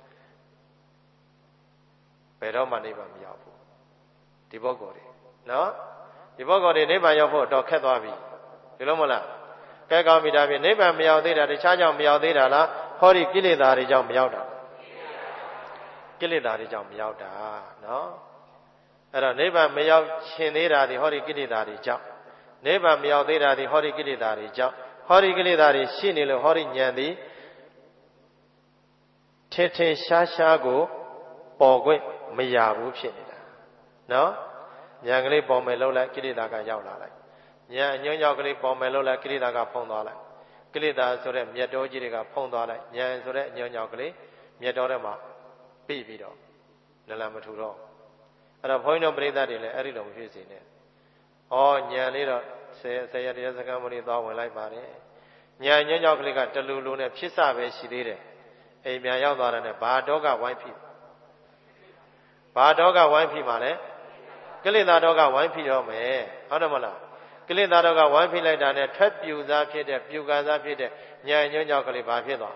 ဘယ်တော့မှနိဗ္ဗာန်မရောက်ဘူးဒီပုဂ္ဂိုလ်တွေနော်ဒီပုဂ္ဂိုလ်တွေနိဗ္ဗာန်ရောက်ဖို့တော့ခက်သွားပြီဒီလိုမလားကဲကောင်းပြီဒါဖြင့်နိဗ္ဗာန်မရောက်သေးတာတခြားကြောင့်မရောက်သေးတာလားဟောဒီကိလေသာတွေကြောင့်မရောက်တာကိလေသာတွေကြောင့်မရောက်တာနော်အဲ့တော့နိဗ္ဗာန်မရောက်ရှင်သေးတာဒီဟောဒီကိလေသာတွေကြောင့်နိဗ္ဗာန်မရောက်သေးတာဒီဟောဒီကိလေသာတွေကြောင့်ဟောဒီကိလေသာတွေရှိနေလို့ဟောဒီဉာဏ်သည်ထင်ရှားရှားကိုပေါ်ခွင့်မရဘူးဖြစ်နေတာနော်ဉာဏ်ကလေးပေါ်မယ်လို့လဲကိလေသာကရောက်လာလိုက်ဉာဏ်အညွန့်ရောက်ကလေးပေါ်မယ်လို့လဲကိလေသာကဖုံးသွားလိုက်ကိလေသာဆိုတဲ့မြတ်တော်ကြီးတွေကဖုံးသွားလိုက်ဉာဏ်ဆိုတဲ့အညွန့်ရောက်ကလေးမြတ်တော်ထဲမှာပြီးပြီးတော့နလမထူတော့အဲ့တော့ဘုန်းကြီးတို့ပရိသတ်တွေလည်းအဲ့ဒီလိုမဖြစ်စေနဲ့ဩဉာဏ်လေးတော့ဆရာတရားစကားမလို့သွားဝင်လိုက်ပါတယ်ဉာဏ်ညွန့်ရောက်ကလေးကတလူလူနဲ့ဖြစ်စပဲရှိသေးတယ်အိမ်ပြန်ရောက်သွားတဲ့နဲ့ဘာတော့ကဝိုင်းဖြစ်ဘာတော့ကဝိုင်းဖြစ်မှာလဲကိလေသာတော့ကဝိုင်းဖြစ်တော့မယ်ဟုတ်တယ်မလားကိလေသာတော့ကဝိုင်းဖြစ်လိုက်တာနဲ့ထွက်ပြူစားဖြစ်တဲ့ပြူကစားဖြစ်တဲ့ဉာဏ်ညွန့်ရောက်ကလေးဘာဖြစ်သွား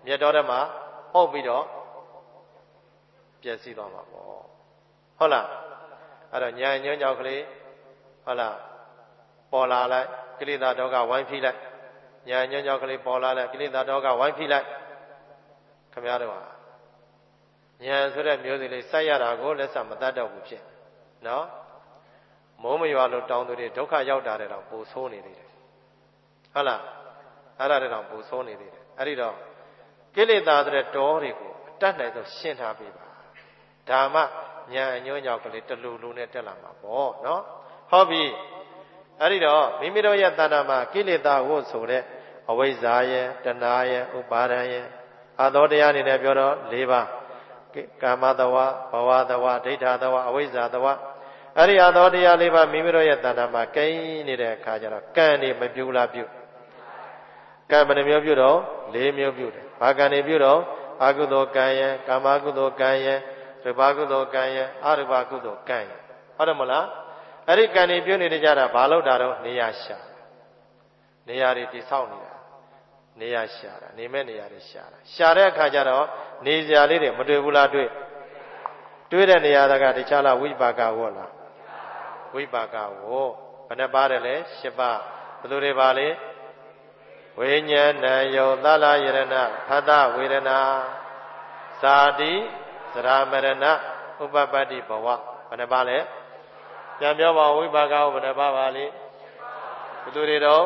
မြတ်တော်ထဲမှာအုပ်ပြီးတော့ပြည့်စည်သွားမှာပေါ့ဟုတ်လားအဲ့တော့ညာညွန့်ကြောက်ကလေးဟုတ်လားပေါ်လာလိုက်ကိလေသာတောကဝိုင်းဖိလိုက်ညာညွန့်ကြောက်ကလေးပေါ်လာလိုက်ကိလေသာတောကဝိုင်းဖိလိုက်ခင်ဗျားတို့ဟာညာဆိုတဲ့မျိုးစိလေးစိုက်ရတာကိုလက်ဆက်မတတ်တော့ဘူးဖြစ်နော်မိုးမရွာလို့တောင်းသူတွေဒုက္ခရောက်တာတဲ့တော့ပူဆိုးနေသေးတယ်ဟုတ်လားအဲ့ဒါတဲ့တော့ပူဆိုးနေသေးတယ်အဲ့ဒီတော့ကိလေသာဆိုတဲ့တောတွေကိုတတ်နိုင်ဆုံးရှင်းထားပေးပါဒါမှညာအညွန့်ကြောက်ကလေးတလူလူနဲ့တက်လာမှာပေါ့နော်ဟုတ်ပြီအဲ့ဒီတော့မိမိတို့ရဲ့တဏ္ဍာမှာကိလေသာဝတ်ဆိုတဲ့အဝိဇ္ဇာရဲ့တဏှာရဲ့ဥပါဒံရဲ့အာသောတရားအနေနဲ့ပြောတော့၄ပါးကာမတဝဘဝတဝဒိဋ္ဌတဝအဝိဇ္ဇာတဝအဲ့ဒီအာသောတရား၄ပါးမိမိတို့ရဲ့တဏ္ဍာမှာကိန်းနေတဲ့အခါကျတော့ကံနေမပြုလားပြုကံဘယ်နှမျိုးပြုတော့၄မျိုးပြုတယ်ဘာကံနေပြုတော့အကုသိုလ်ကံရဲ့ကာမကုသိုလ်ကံရဲ့ရူပကုသိုလ်ကံရဲ့အရူပကုသိုလ်ကံရဲ့ဟုတ်တယ်မလားအဲ့ဒီကံနေပြုနေကြတာဘာလို့တာတော့နေရာရှာနေရာတွေတိဆောက်နေတာနေရာရှာတာနေမဲ့နေရာတွေရှာတာရှာတဲ့အခါကျတော့နေစရာလေးတွေမတွေ့ဘူးလားတွေ့တဲ့နေရာကတခြားလားဝိပါကဝေါ်လားဝိပါကဝေါ်ဘယ်နှပါတယ်လဲ၈ပါးဘယ်လိုတွေပါလဲဝိညာဏယောသလယရဏဖသဝေဒနာဇာတိသရမရဏဥပပတ္တိဘဝဘယ်နှပါလဲပြန်ပြောပါဝိပါကဝဘယ်နှပါပါလဲဘယ်သူတွေတော့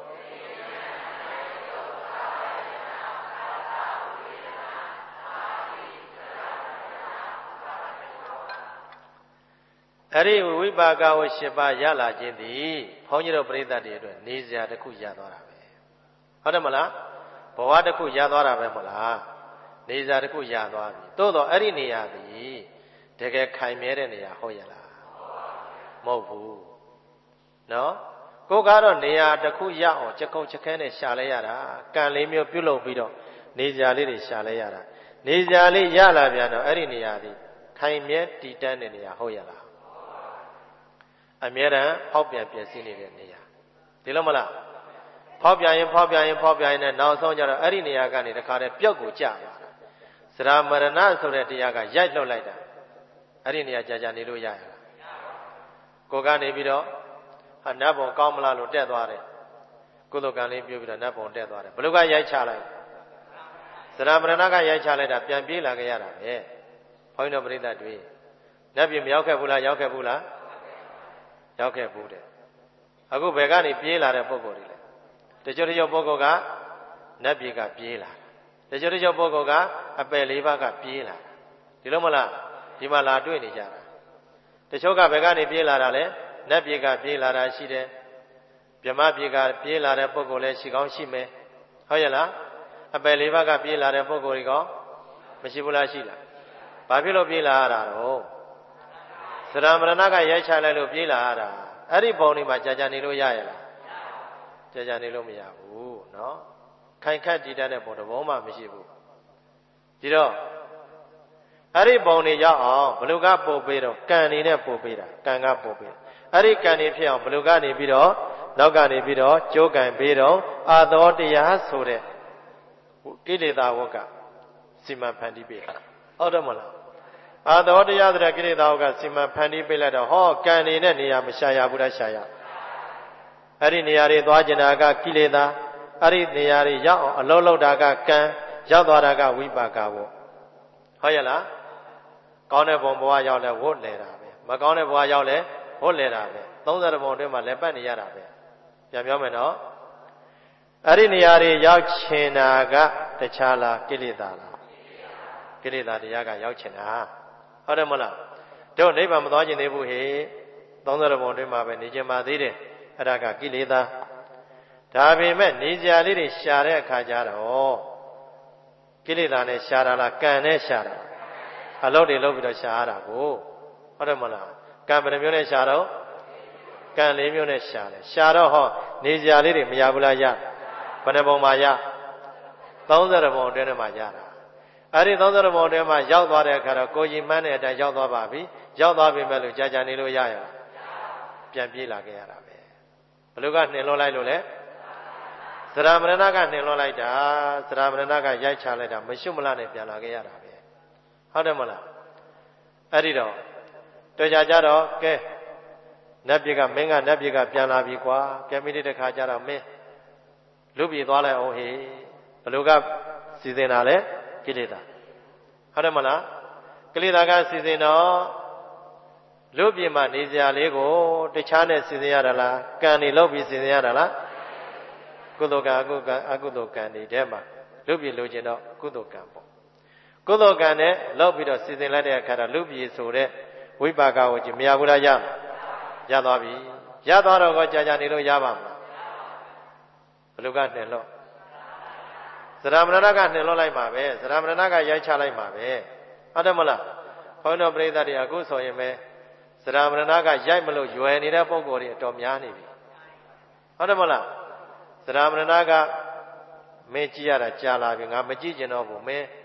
အဲ့ဒီဝိပါကဝ၈ပါးရလာခြင်းသည်ဘုန်းကြီးတို့ပြိဿတွေအတွက်နေစရာတစ်ခုရသွားတာပဲဟုတ်တယ်မလားဘဝတစ်ခုရသွားတာပဲမလားနေစရာတစ်ခုရသွားပြီသို့တော့အဲ့ဒီနေရာသည်တကယ်ခိုင်မြဲတဲ့နေရာဟုတ်ရဲ့လားမဟုတ်ဘူးနော်ကိုကတော့နေရာတစ်ခုရအောင်ချက်ခုံချက်ခဲနဲ့ရှာလဲရတာကံလေးမျိုးပြုတ်လုပ်ပြီးတော့နေစရာလေးတွေရှာလဲရတာနေစရာလေးရလာပြန်တော့အဲ့ဒီနေရာသည်ခိုင်မြဲတည်တန်းတဲ့နေရာဟုတ်ရဲ့လားအမြဲတမ်းဖောက်ပြန်ပြည့်စည်နေတဲ့နေရာဒီလိုမလားဖောက်ပြန်ရင်နဲ့နောက်ဆုံးကျတော့အဲ့ဒီနေရာကနေတခါတည်းပြုတ်ကိုကြသွားတာစရာမရဏဆိုတဲ့တရားကရိုက်လွတ်လိုက်တာအဲ့ဒီနေရာကြာနေလို့ရရလားကိုကနေပြီးတော့ဟာနတ်ဘုံကောင်းမလားလို့တက်သွားတယ်ကုသိုလ်ကံလေးပြုပြီးတော့နတ်ဘုံတက်သွားတယ်ဘလို့ကရိုက်ချလိုက်စရာမရဏကရိုက်ချလိုက်တာပြန်ပြေးလာခဲ့ရတာပဲဘုန်းကြီးတို့ပြိဿတွေနတ်ပြည်မရောက်ခဲ့ဘူးလားရောက်ခဲ့ဘူးလားရောက်ခဲ့ဘူးတဲ့အခုဘယ်ကနေပြေးလာတဲ့ပုဂ္ဂိုလ်တွေလဲတချို့ပုဂ္ဂိုလ်ကနတ်ပြည်ကပြေးလာတချို့ပုဂ္ဂိုလ်ကအပယ်လေးပါးကပြေးလာဒီလိုမလားဒီမှာလာတွေ့နေကြတာတချို့ကဘယ်ကနေပြေးလာတာလဲနတ်ပြည်ကပြေးလာတာရှိတယ်ဗြဟ္မပြည်ကပြေးလာတဲ့ပုဂ္ဂိုလ်လည်းရှိကောင်းရှိမယ်ဟုတ်ရဲ့လားအပယ်လေးပါးကပြေးလာတဲ့ပုဂ္ဂိုလ်တွေကမရှိဘူးလားရှိလားဘာဖြစ်လို့ပြေးလာရတာတော့သရမရဏကရိုက်ချလိုက်လို့ပြေးလာရတာအဲ့ဒီပုံလေးမှာကြာနေလို့ရရလားကြာနေလို့မရဘူးเนาะခိုင်ခတ်တည်တတ်တဲ့ပုံတစ်ပုံမှမရှိဘူးဒီတော့အဲ့ဒီပုံတွေရောက်အောင်ဘလူကပို့ပေးတော့ကံနေနဲ့ပို့ပေးတာကံကပို့ပေးအဲ့ဒီကံနေဖြစ်အောင်ဘလူကနေပြီးတော့နောက်ကနေပြီးတော့ကြိုးကံပေးတော့အာသောတရားဆိုတဲ့ကိလေသာဝကစီမံဖန်တီးပေးတာဟုတ်တယ်မလားအာသောတရားဆိုတဲ့ကိလေသာဝကစီမံဖန်တီးပေးလိုက်တော့ဟောကံနေနဲ့နေရာမရှာရဘူးလားရှာရအဲ့ဒီနေရာတွေသွားကျင်တာကကိလေသာအဲ့ဒီနေရာတွေရောက်အောင်အလုံးလုံးတာကကံရောက်သွားတာကဝိပါကဝဟုတ်ရဲ့လားကောင်းတဲ့ဘုံဘဝရောက်လဲဝတ်လဲတာပဲမကောင်းတဲ့ဘဝရောက်လဲဝတ်လဲတာပဲ30ဘုံအတွင်းမှာလက်ပတ်နေရတာပဲပြန်ပြောမယ်နော်အဲ့ဒီနေရာတွေရောက်ချင်တာကတခြားလားကိလေသာလားကိလေသာတရားကရောက်ချင်တာဟုတ်တယ်မလားတို့နိဗ္ဗာန်မသွားခြင်းသေးဘူးဟေ့30ဘုံအတွင်းမှာပဲနေခြင်းပါသေးတယ်အဲ့ဒါကကိလေသာဒါပေမဲ့နေကြလေးတွေရှာတဲ့အခါကျတော့ကိလေသာနဲ့ရှာတာလားကံနဲ့ရှာတာအလုပ်တွေလုပ်ပြီးတော့ရှာရတာကိုဟုတ်တယ်မလားကံဘယ်နှမျိုးနဲ့ရှာတော့ကံ၄မျိုးနဲ့ရှာတယ်ရှာတော့ဟောနေကြလေးတွေမရဘူးလားရဘယ်နှပုံမှာရ30ဘုံအတွင်းမှာရတာအဲ့ဒီ30ဘုံအတွင်းမှာရောက်သွားတဲ့အခါတော့ကိုကြီးမှန်းတဲ့အတိုင်းရောက်သွားပါပြီရောက်သွားပြီမဲ့လို့ကြာနေလို့ရရလားပြန်ပြေးလာခဲ့ရတာပဲဘယ်လိုကနှင်လွှတ်လိုက်လို့လဲစရာမရဏကနှင်လွှတ်လိုက်တာစရာမရဏကရိုက်ချလိုက်တာမရှုမလားနဲ့ပြန်လာခဲ့ရတာပဲဟုတ်တယ်မလားအဲ့ဒီတော့တွေ့ကြတော့ကဲနတ်ပြည်ကမင်းကနတ်ပြည်ကပြန်လာပြီကွာကဲမိတဲ့ခါကျတော့မင်းလူပြည်သွားလိုက်အောင်ဟေးဘလူကစီစဉ်တာလေကိလေသာဟုတ်တယ်မလားကိလေသာကစီစဉ်တော့လူပြည်မှာနေစရာလေးကိုတခြားနဲ့စီစဉ်ရတာလားကံနေလောက်ပြီးစီစဉ်ရတာလားကုသိုလ်ကံအကုသိုလ်ကံတွေထဲမှာလူပြည်လိုချင်တော့ကုသိုလ်ကံပေါ့ကုသိုလ်ကံနဲ့လောက်ပြီးတော့စီစဉ်လိုက်တဲ့အခါတော့လူပြည်ဆိုတဲ့ဝိပါကကိုကြည့်မရဘူးလားရသွားပြီရသွားတော့ကိုကြာနေလို့ရပါမလားဘလူကနှင်လို့သရမဏကနှင်လို့လိုက်မှာပဲသရမဏကရိုက်ချလိုက်မှာပဲဟုတ်တယ်မလားဘုန်းတော်ပရိသတ်တွေအခုဆိုရင်ပဲသရမဏကရိုက်မလို့ရွယ်နေတဲ့ပုံကိုယ်တွေအတော်များနေပြီဟုတ်တယ်မလားသရမဏကမင်းကြည့်ရတာကြာလာပြီငါမကြည့်ကျင်တော့ဘူးမင်း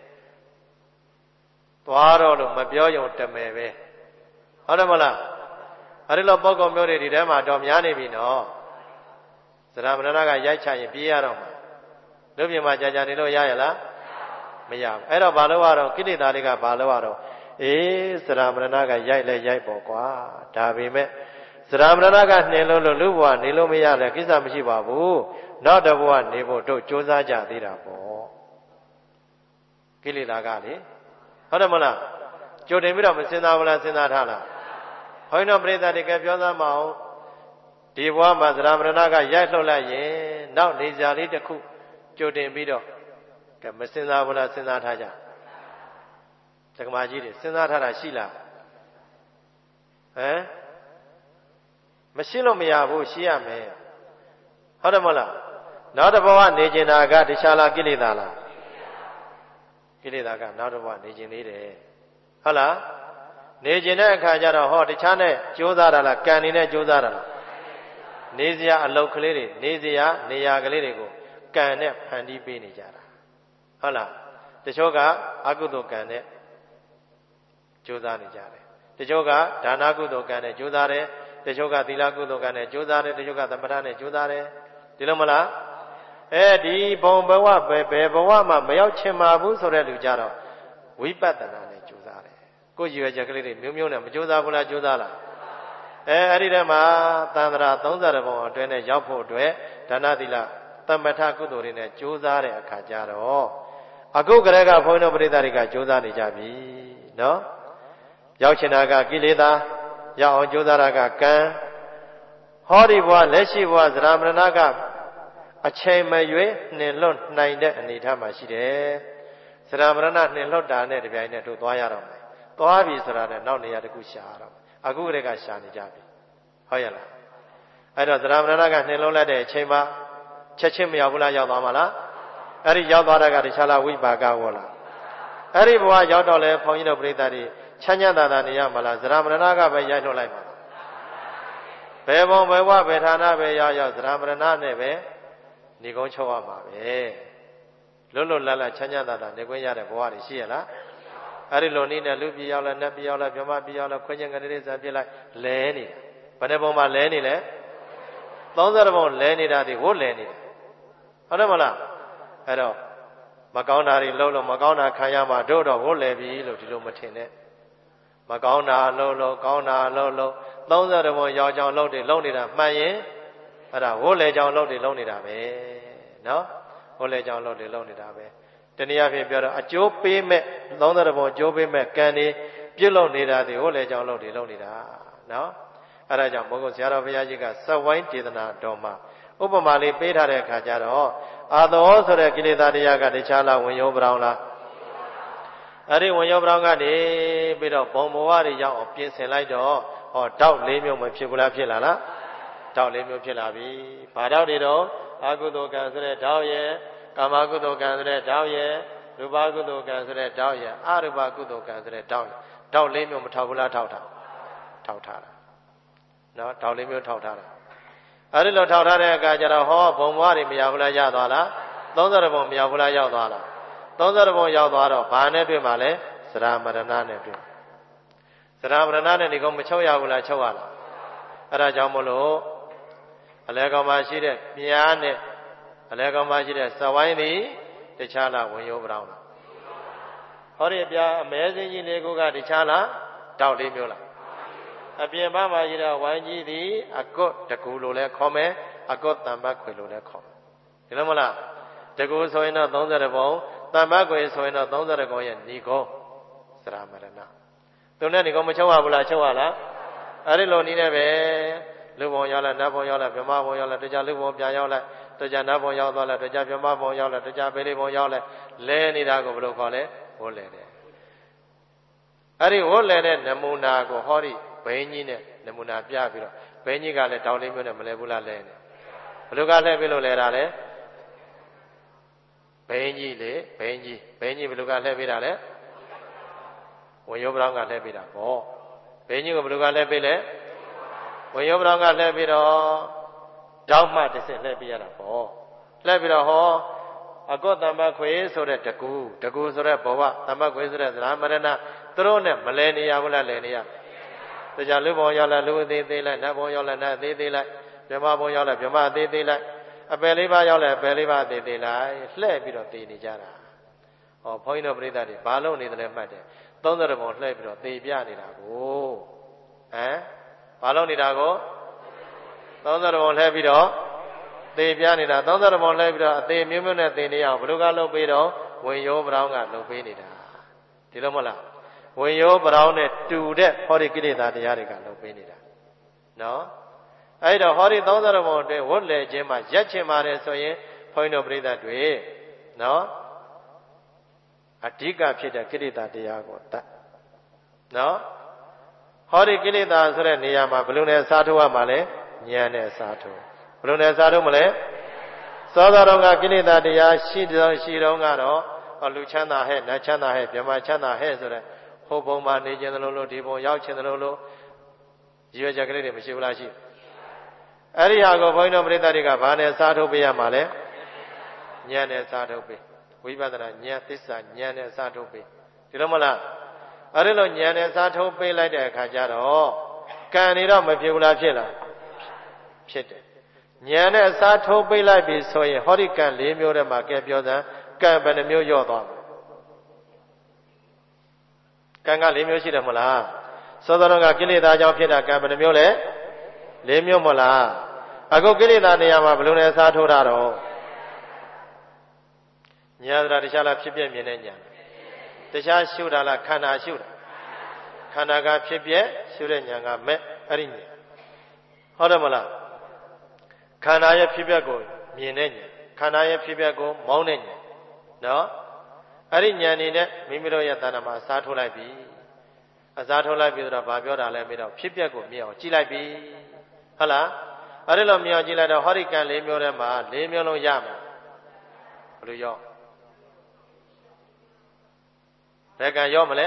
သွားတော့လို့မပြောရုံတမယ်ပဲဟုတ်တယ်မလားအဲ့ဒီလိုပုံကောင်မျိုးတွေဒီထဲမှာတော့များနေပြီနော်သရမဏကရိုက်ချရင်ပြေးရတော့မှာလူပြင်မှာကြာနေလို့ရရလားမရဘူးအဲ့တော့ဘာလို့ရတော့ကိလေသာတွေကဘာလို့ရတော့အေးသရမဏကရိုက်လဲရိုက်ပေါ့ကွာဒါပေမဲ့သရမဏကနှင်လို့လူဘဝနေလို့မရတဲ့ကိစ္စမရှိပါဘူးနောက်တစ်ဘဝနေဖို့တို့ကြိုးစားကြသေးတာပေါ့ကိလေသာကလေဟုတ်တယ်မလားကြိုတင်ပြီးတော့မစဉ်းစားဘူးလားစဉ်းစားထားလားဘုန်းတော်ပရိသတ်တွေကပြောသားမအောင်ဒီဘဝမှာသရမဏကရိုက်လှုပ်လိုက်ရင်နောက်နေစရာလေးတစ်ခုကြိုတင်ပြီးတော့မစဉ်းစားဘူးလားစဉ်းစားထားကြတက္ကမကြီးတွေစဉ်းစားထားတာရှိလားဟမ်မရှိလို့မရဘူးရှိရမယ်ဟုတ်တယ်မလားနောက်တစ်ဘဝနေကျင်တာကတခြားလားကိလေသာလားကိလေသာကနောက်တစ်ဘဝနေကျင်သေးတယ်ဟုတ်လားနေကျင်တဲ့အခါကျတော့ဟောတခြားနဲ့ကြိုးစားတာလားကံနေနဲ့ကြိုးစားတာလားနေစရာအလုပ်ကလေးတွေနေစရာနေရာကလေးတွေကိုကံနဲ့ဖန်တီးပေးနေကြတာဟုတ်လားတချို့ကအကုသိုလ်ကံနဲ့ကြိုးစားနေကြတယ်တချို့ကဒါနကုသိုလ်ကံနဲ့ကြိုးစားတယ်တချို့ကသီလကုသိုလ်ကံနဲ့ကြိုးစားတယ်တချို့ကသမထနဲ့ကြိုးစားတယ်ဒီလိုမလားဒီဘုံဘဝဘယ်ဘဝမှမရောက်ချင်ပါဘူးဆိုတဲ့လူကြတော့ဝိပဿနာနဲ့ကြိုးစားတယ်ကိုယ်ရွယ်ချက်ကလေးတွေမျိုးမျိုးနဲ့မကြိုးစားဘူးလားကြိုးစားလားအဲ့ဒီထဲမှာသံဃာ30ဘုံအတွင်းနဲ့ရောက်ဖို့အတွက်ဒါနသီလသမထကုသိုလ်တွေနဲ့ကြိုးစားတဲ့အခါကျတော့အခုကလေးကဘုန်းတော်ပရိသတ်တွေကကြိုးစားနေကြပြီနော်ရောက်ချင်တာကကိလေသာရောက်အောင်ကြိုးစားတာကကံဟောဒီဘဝလက်ရှိဘဝသရမဏကအချိန်မရွေးနှင်လွတ်နိုင်တဲ့အနေအထားမှာရှိတယ်သရမဏနှင်လွတ်တာနဲ့တပြိုင်နက်တို့သွားရတော့မယ်သွားပြီဆိုတာနဲ့နောက်နေရာတစ်ခုရှာရတော့အခုကလေးကရှာနေကြပြီဟုတ်ရဲ့လားအဲ့တော့သရမဏကနှင်လွတ်လိုက်တဲ့အချိန်မှာချက်ချင်းမရောက်ဘူးလားရောက်သွားမှာလားအဲ့ဒီရောက်သွားတာကတခြားလားဝိပါကဝေါ်လားအဲ့ဒီဘဝရောက်တော့လဲဘုန်းကြီးတို့ပြိဿတွေချမ်းသာသာနေရမလားသရမဏကပဲရိုက်ထုတ်လိုက်ပါဘယ်ဘုံဘယ်ဘဝဘယ်ဌာနပဲရောက်သရမဏနဲ့ပဲနေကုန်းချုပ်ရမှာပဲလွတ်လွတ်လပ်လပ်ချမ်းသာသာနေခွင့်ရတဲ့ဘဝတွေရှိရလားအဲ့ဒီလိုနည်းနဲ့လူပြည်ရောက်လဲနတ်ပြည်ရောက်လဲဗြဟ္မပြည်ရောက်လဲခွင့်ချင်းကလေးဇာပြစ်လိုက်လဲနေတာဘယ်နှဘုံမှာလဲနေလဲ30ဘုံလဲနေတာဒီဝတ်လဲနေတာဟုတ်တယ်မလားအဲ့တော့မကောင်းတာတွေလုံးလုံးမကောင်းတာခံရမှာတို့တော့ဝတ်လဲပြီလို့ဒီလိုမထင်နဲ့မကောင်းတာလုံးလုံးကောင်းတာလုံးလုံး30ဘုံရောက်ကြောင်လုံးတွေလုံးနေတာမှန်ရင်အဲ့ဒါဝတ်လဲကြောင်လုံးတွေလုံးနေတာပဲနော်ဝတ်လဲကြောင်လုံးတွေလုံးနေတာပဲတနည်းအားဖြင့်ပြောတော့အကျိုးပေးမဲ့30ဘုံအကျိုးပေးမဲ့ကံတွေပြုတ်လုံးနေတာတွေဝတ်လဲကြောင်လုံးတွေလုံးနေတာနော်အဲ့ဒါကြောင့်ဘုန်းကြီးဆရာတော်ဘုရားကြီးကစက်ဝိုင်းဒေသနာတော်မှာဥပမာလေးပေးထားတဲ့အခါကျတော့အာသောဆိုတဲ့ကိလေသာတရားကတခြားလားဝင်ရောပရောင်လားအဲ့ဒီဝင်ရောပရောင်ကနေပြီးတော့ဘုံဘဝတွေရောက်အောင်ပြင်ဆင်လိုက်တော့ဟောတောက်၄မျိုးမဖြစ်ဘူးလားဖြစ်လာလားတောက်၄မျိုးဖြစ်လာပြီဘာတောက်တွေတော့အကုသိုလ်ကံဆိုတဲ့တောက်ရဲ့ကာမကုသိုလ်ကံဆိုတဲ့တောက်ရဲ့ရူပကုသိုလ်ကံဆိုတဲ့တောက်ရဲ့အရူပကုသိုလ်ကံဆိုတဲ့တောက်ရဲ့တောက်၄မျိုးမထောက်ဘူးလားထောက်တာထောက်ထားတာနော်တောက်၄မျိုးထောက်ထားတာအဲ့ဒီလိုထောက်ထားတဲ့အခါကျတော့ဟောဘုံဘဝတွေမရဘူးလားရသွားလား30ဘုံမရဘူးလားရောက်သွားလား30ဘုံရောက်သွားတော့ဘာနဲ့တွေ့မှာလဲသရမရဏနဲ့တွေ့သရမရဏနဲ့ဒီကောင်မချုပ်ရဘူးလားချုပ်ရလားအဲ့ဒါကြောင့်မို့လို့အလဲကောင်မှာရှိတဲ့မြားနဲ့အလဲကောင်းမရှိတဲ့စဝိုင်းသည်တခြားလားဝင်ရိုးပြောင်းလားဟောဒီပြအမဲစင်းကြီးလေးခုကတခြားလားတောက်လေးမျိုးလားအပြင်ဘက်မှာရှိတဲ့ဝိုင်းကြီးသည်အကွတ်တကူလိုလဲခေါ်မယ်အကွတ်တံပတ်ခွေလိုလဲခေါ်မယ်ဒီလိုမလားတကူဆိုရင်တော့30ပုံတံပတ်ခွေဆိုရင်တော့30ပုံရဲ့ဏီကုံစရမရဏသူနဲ့ဏီကုံမချုပ်ရဘူးလားချုပ်ရလားအဲ့ဒီလိုနည်းနဲ့ပဲလူဘုံရောက်လာနတ်ဘုံရောက်လာဗြဟ္မဘုံရောက်လာတရားလူဘုံပြန်ရောက်လာတရားနတ်ဘုံရောက်သွားလာတရားဗြဟ္မဘုံရောက်လာတရားပေလိဘုံရောက်လာလဲနေတာကိုဘယ်လိုခေါ်လဲဝတ်လဲတယ်အဲ့ဒီဝတ်လဲတဲ့နမူနာကိုဟောဒီဘိန်းကြီးနဲ့နမူနာပြပြီးတော့ဘိန်းကြီးကလည်းတောင်းလေးမျိုးနဲ့မလဲဘူးလားလဲနေဘယ်လိုကလဲပြီးလို့လဲတာလဲဘိန်းကြီးလေဘိန်းကြီးဘိန်းကြီးဘယ်လိုကလဲပြီးတာလဲဝင်ရောပရောင်းကလဲပြီးတာဟောဘိန်းကြီးကိုဘယ်လိုကလဲပြီးလဲဝင်ရောပရောင်းကလဲပြီးတော့တောက်မှတစ်စက်လှည့်ပြရတာပေါ့လှည့်ပြီးတော့ဟောအကောတမ္ပခွေဆိုတဲ့တကူဆိုတဲ့ဘဝတမ္ပခွေဆိုတဲ့သရမရဏသူတို့နဲ့မလဲနေရဘူးလားလဲနေရတရားလူဘုံရောက်လာလူအသေးသေးလိုက်နတ်ဘုံရောက်လာနတ်အသေးသေးလိုက်ဗြဟ္မဘုံရောက်လာဗြဟ္မအသေးသေးလိုက်အပယ်လေးပါးရောက်လာအပယ်လေးပါးအသေးသေးလိုက်လှည့်ပြီးတော့တည်နေကြတာဟောဘုန်းကြီးတို့ပြိဿတွေဘာလို့နေတယ်လဲမှတ်တယ်30ပုံလှည့်ပြီးတော့တည်ပြနေတာကိုဘာလို့နေတာကို30ပုံလှည့်ပြီးတော့သေပြနေတာ30ပုံလှည့်ပြီးတော့အသေးမျိုးမျိုးနဲ့သေနေအောင်ဘယ်လိုကလုပ်ပေးတော့ဝင်ရောပရောင်းကလုပ်ပေးနေတာဒီလိုမဟုတ်လားဝင်ရောပရောင်းနဲ့တူတဲ့ဟောဒီကိလေသာတရားတွေကလုပ်ပေးနေတာနော်အဲ့တော့ဟောဒီ30ပုံအတွင်းဝတ်လေခြင်းမှာရက်ချင်ပါတယ်ဆိုရင်ဘုန်းကြီးတို့ပြိဿတွေနော်အဓိကဖြစ်တဲ့ကိလေသာတရားကိုတတ်နော်ဟောဒီကိလေသာဆိုတဲ့နေရာမှာဘယ်လိုနဲ့စားထုတ်ရမှာလဲဉာဏ်နဲ့စားထုတ်ဘယ်လိုနဲ့စားထုတ်မလဲသောတာတော်ကကိလေသာတရားရှိတော့ကတော့လူချမ်းသာဟဲ့နတ်ချမ်းသာဟဲ့ဗြဟ္မာချမ်းသာဟဲ့ဆိုတဲ့ဟိုဘုံမှာနေခြင်းလို့ဒီဘုံရောက်ခြင်းလို့ရည်ရွယ်ချက်ကလေးတွေမရှိဘူးလားရှိအဲ့ဒီဟာကိုဘုန်းကြီးတို့ပရိသတ်တွေကဘာနဲ့စားထုတ်ပေးရမှာလဲဉာဏ်နဲ့စားထုတ်ပေးဝိပဿနာဉာဏ်သစ္စာဉာဏ်နဲ့စားထုတ်ပေးဒီလိုမလားအဲ့ဒီလိုဉာဏ်နဲ့စားထုတ်ပေးလိုက်တဲ့အခါကျတော့ကံနေတော့မဖြစ်ဘူးလားဖြစ်လားဖြစ်တယ်ဉာဏ်နဲ့စားထုတ်ပေးလိုက်ပြီဆိုရင်ဟောဒီကံ၄မျိုးထဲမှာကဲပြောစမ်းကံဘယ်နှမျိုးရော့သွားမလဲကံက၄မျိုးရှိတယ်မလားသောသောကကိလေသာကြောင့်ဖြစ်တာကံဘယ်နှမျိုးလဲ၄မျိုးမလားအခုကိလေသာနေရာမှာဘယ်လိုလဲစားထုတ်တာတော့ဉာဏ်သတ္တတရားလားဖြစ်ပြမြင်တဲ့ဉာဏ်တရားရှုတာလားခန္ဓာရှုတာခန္ဓာကဖြစ်ပြရှုတဲ့ဉာဏ်ကမဲ့အဲ့ဒီဉာဏ်ဟုတ်တယ်မလားခန္ဓာရဲ့ဖြစ်ပြကိုမြင်တဲ့ဉာဏ်ခန္ဓာရဲ့ဖြစ်ပြကိုမောင်းတဲ့ဉာဏ်နော်အဲ့ဒီဉာဏ်နေနဲ့မိမိတို့ရဲ့တဏ္ဍာမှာအစားထိုးလိုက်ပြီအစားထိုးလိုက်ပြီဆိုတော့ဘာပြောတာလဲမေးတော့ဖြစ်ပြကိုမြင်အောင်ကြည့်လိုက်ပြီဟုတ်လားအဲ့ဒီလိုမြင်အောင်ကြည့်လိုက်တော့ဟောဒီကံ၄မျိုးထဲမှာ၄မျိုးလုံးရမှာဘယ်လိုရောဘယ်ကံရောမလဲ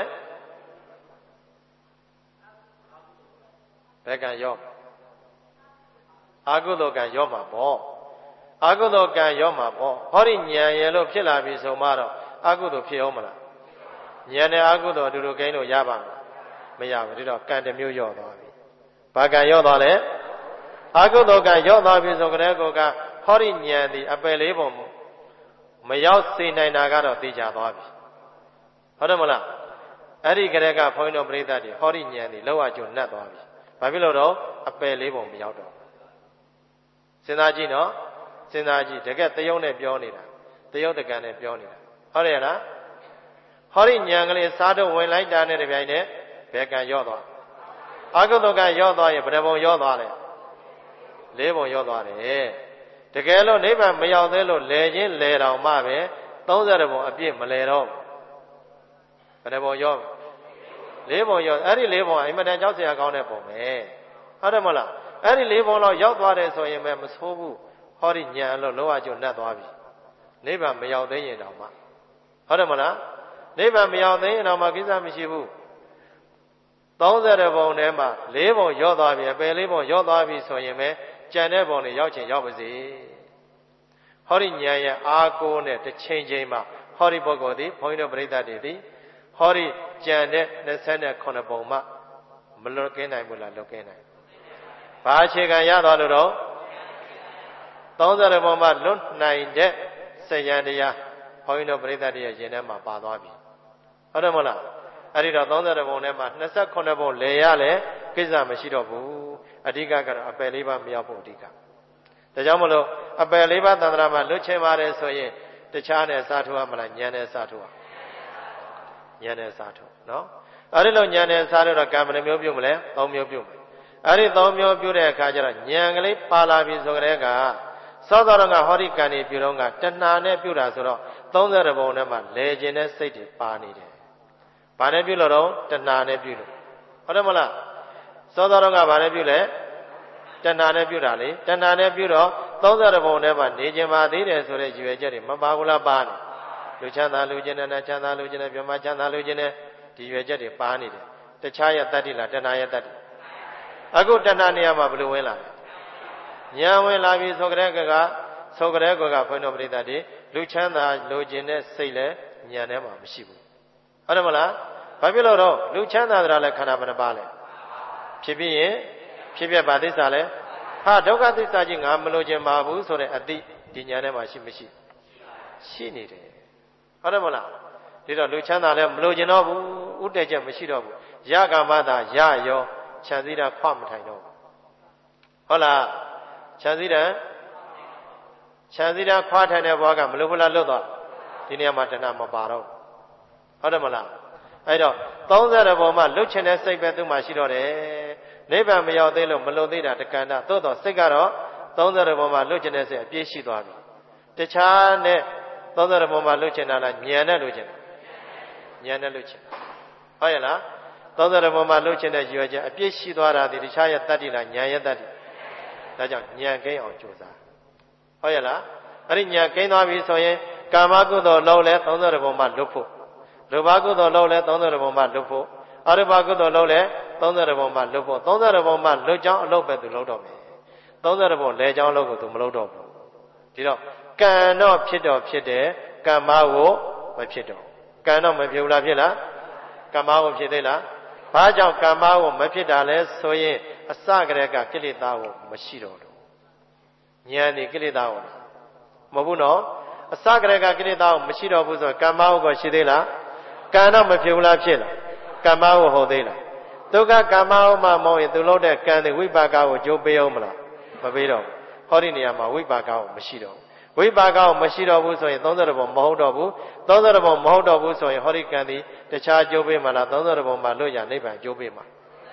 ဘယ်ကံရောအာဟုသောကံရောမှာပေါ့အာဟုသောကံရောမှာပေါ့ဟောဒီဉာဏ်ရလို့ဖြစ်လာပြီဆိုမှတော့အာဟုသောဖြစ်အောင်မလားဉာဏ်နဲ့အာဟုသောအတူတူကိန်းလို့ရပါမလားမရဘူးဒီတော့ကံတစ်မျိုးရောသွားပြီဘာကံရောသွားလဲအာဟုသောကံရောသွားပြီဆိုကြတဲ့ကောကဟောဒီဉာဏ်ဒီအပယ်လေးပုံမရောက်စေနိုင်တာကတော့သိကြသွားပြီဟုတ်တယ်မလားအဲ့ဒီကလေးကဘုန်းကြီးတို့ပြိဿတွေဟောဒီဉာဏ်ဒီလောက်အကျုံနှက်သွားပြီဘာဖြစ်လို့တော့အပယ်လေးပုံမရောက်တော့စဉ်းစားကြည့်နော်စဉ်းစားကြည့်တကယ်တယုံနဲ့ပြောနေတာတယုံတကံနဲ့ပြောနေတာဟုတ်တယ်လားဟောဒီဉာဏ်ကလေးစားတော့ဝင်လိုက်တာနဲ့တပြိုင်တည်းဘယ်ကံရော့သွားအာဟုသောကံရော့သွားရင်ဘယ်ပုံရော့သွားလဲ၄ပုံရော့သွားတယ်တကယ်လို့နိဗ္ဗာန်မရောက်သေးလို့လဲချင်းလဲတော်မှပဲ30ပုံအပြည့်မလဲတော့ဘယ်ပုံရော့၄ပုံရော့အဲ့ဒီ၄ပုံကအင်မတန်ကြောက်စရာကောင်းတဲ့ပုံပဲဟုတ်တယ်မလားအဲ့ဒီ၄ပုံတော့ရောက်သွားတယ်ဆိုရင်ပဲမဆိုးဘူးဟောဒီဉာဏ်လို့လောကကျုံနှက်သွားပြီနိဗ္ဗာန်မရောက်သေးရင်တော့မှဟုတ်တယ်မလားနိဗ္ဗာန်မရောက်သေးရင်တော့မှကိစ္စမရှိဘူး30ပုံထဲမှာ၄ပုံရော့သွားပြီအပယ်၄ပုံရော့သွားပြီဆိုရင်ပဲကြံတဲ့ပုံတွေရောက်ချင်ရောက်ပါစေဟောဒီဉာဏ်ရဲ့အာကိုနဲ့တစ်ချိန်ချိန်မှာဟောဒီပုဂ္ဂိုလ်သည်ဘုန်းကြီးတို့ပြိဿတွေသည်ဟောဒီကြံတဲ့29ပုံမှမလွတ်ကင်းနိုင်ဘူးလားလွတ်ကင်းနိုင်ဘာအခြေခံရသွားလို့တော့ 30ပုံမှာလွတ်နိုင်တဲ့စိတ်ရန်တရားဘုန်းကြီးတို့ပြိဿတည်းရဲ့ရင်ထဲမှာပါသွားပြီဟုတ်တယ်မလားအဲ့ဒီတော့30ပုံထဲမှာ28ပုံလဲရလဲကိစ္စမရှိတော့ဘူးအဓိကကတော့အပယ်လေးပါးမရောက်ဖို့အဓိကဒါကြောင့်မလို့အပယ်လေးပါးသန္တရာမှာလွတ်ချင်ပါတယ်ဆိုရင်တခြားနဲ့စားထိုးရမလားဉာဏ်နဲ့စားထိုးရဉာဏ်နဲ့စားထိုးနော်အဲ့ဒီလိုဉာဏ်နဲ့စားလို့တော့ကံဘယ်နှမျိုးပြုမလဲ3မျိုးပြုမယ်အဲ့ဒီ3မျိုးပြုတဲ့အခါကျတော့ဉာဏ်ကလေးပါလာပြီဆိုကြတဲ့ကသောတော်ကဟောဒီကံတွေပြုတော့ကတဏှာနဲ့ပြုတာဆိုတော့30ပုံထဲမှာလဲခြင်းတဲ့စိတ်တွေပါနေတယ်။ဘာနဲ့ပြုလို့တော့တဏှာနဲ့ပြုလို့ဟုတ်တယ်မလားသောတော်ကဘာနဲ့ပြုလဲတဏှာနဲ့ပြုတာလေတဏှာနဲ့ပြုတော့30ပုံထဲမှာနေခြင်းပါသေးတယ်ဆိုတဲ့ရည်ရွယ်ချက်တွေမပါဘူးလားပါနေလူချမ်းသာလူခြင်းနဲ့ချမ်းသာလူခြင်းနဲ့ပြမချမ်းသာလူခြင်းနဲ့ဒီရွယ်ချက်တွေပါနေတယ်တခြားရဲ့တတ္တိလားတဏှာရဲ့တတ္တိအခုတဏှာနေရာမှာဘယ်လိုဝင်လာလဲဉာဏ်ဝင်လာပြီဆိုကြတဲ့ကဆိုကြတဲ့ကဘုန်းတော်ပရိသတ်တွေလူချမ်းသာလူခြင်းနဲ့စိတ်လည်းဉာဏ်ထဲမှာမရှိဘူးဟုတ်တယ်မလားဘာဖြစ်လို့တော့လူချမ်းသာတာလည်းခန္ဓာဘယ်နှပါလဲဖြစ်ပြီးရင်ဖြစ်ပြပါသစ္စာလဲဟာဒုက္ခသစ္စာကြီးငါမလို့ခြင်းပါဘူးဆိုတဲ့အတိဒီဉာဏ်ထဲမှာရှိမရှိရှိနေတယ်ဟုတ်တယ်မလားဒီတော့လူချမ်းသာလည်းမလို့ခြင်းတော့ဘူးဥတည်ချက်မရှိတော့ဘူးရကာမသာရရောခြံစည်းတာခွမထိုင်တော့ဟုတ်လားခြံစည်းတာခွာထိုင်တဲ့ဘဝကမလို့ဘလားလွတ်သွားဒီနေရာမှာတဏှာမပါတော့ဟုတ်တယ်မလားအဲ့တော့30ပုံမှာလွတ်ချင်တဲ့စိတ်ပဲသူ့မှာရှိတော့တယ်နိဗ္ဗာန်မရောက်သေးလို့မလွတ်သေးတာတက္ကန္တသို့တော့စိတ်ကတော့30ပုံမှာလွတ်ချင်တဲ့စိတ်အပြည့်ရှိသွားပြီတခြားနဲ့30ပုံမှာလွတ်ချင်တာလားဉာဏ်နဲ့လွတ်ချင်ဉာဏ်နဲ့လွတ်ချင်ဟုတ်ရဲ့လား30ပုံမှာလွတ်ချင်တဲ့ရည်ရွယ်ချက်အပြည့်ရှိသွားတာဒီတခြားရဲ့တတ္တိလားဉာဏ်ရဲ့တတ္တိဒါကြောင့်ဉာဏ်ကိန်းအောင်ကြိုးစားဟုတ်ရဲ့လားအဲ့ဒီဉာဏ်ကိန်းသွားပြီဆိုရင်ကာမကုသိုလ်လုံးလဲ30ပုံမှာလွတ်ဖို့ရူပကုသိုလ်လုံးလဲ30ပုံမှာလွတ်ဖို့အရူပကုသိုလ်လုံးလဲ30ပုံမှာလွတ်ဖို့30ပုံမှာလွတ်ကြောင်းအလုပ်ပဲသူလုပ်တော့မယ်30ပုံလဲကြောင်းအလုပ်ကိုသူမလုပ်တော့ဘူးဒီတော့ကံတော့ဖြစ်တော့ဖြစ်တယ်ကမ္မကိုမဖြစ်တော့ကံတော့မဖြစ်ဘူးလားဖြစ်လားကမ္မကိုဖြစ်သေးလားဘာကြောင့်ကမ္မကိုမဖြစ်တာလဲဆိုရင်အစကတည်းကကိလေသာကိုမရှိတော့ဘူးဉာဏ်ဒီကိလေသာကိုမဟုတ်ဘူးနော်အစကတည်းကကိလေသာကိုမရှိတော့ဘူးဆိုရင်ကမ္မကိုရှိသေးလားကံတော့မဖြစ်ဘူးလားဖြစ်လားကမ္မကိုဟုတ်သေးလားဒုက္ခကမ္မကိုမှမဟုတ်ရင်သူလုပ်တဲ့ကံတွေဝိပါကကိုကြိုးပေးအောင်မလားမပေးတော့ဟောဒီနေရာမှာဝိပါကကိုမရှိတော့ဝိပါကကိုမရှိတော့ဘူးဆိုရင်30ပုံမဟုတ်တော့ဘူး30ပုံမဟုတ်တော့ဘူးဆိုရင်ဟောဒီကံဒီတခြားကြိုးပေးမှလား30ပုံမှာလွတ်ရနိဗ္ဗာန်ကြိုးပေးမှာ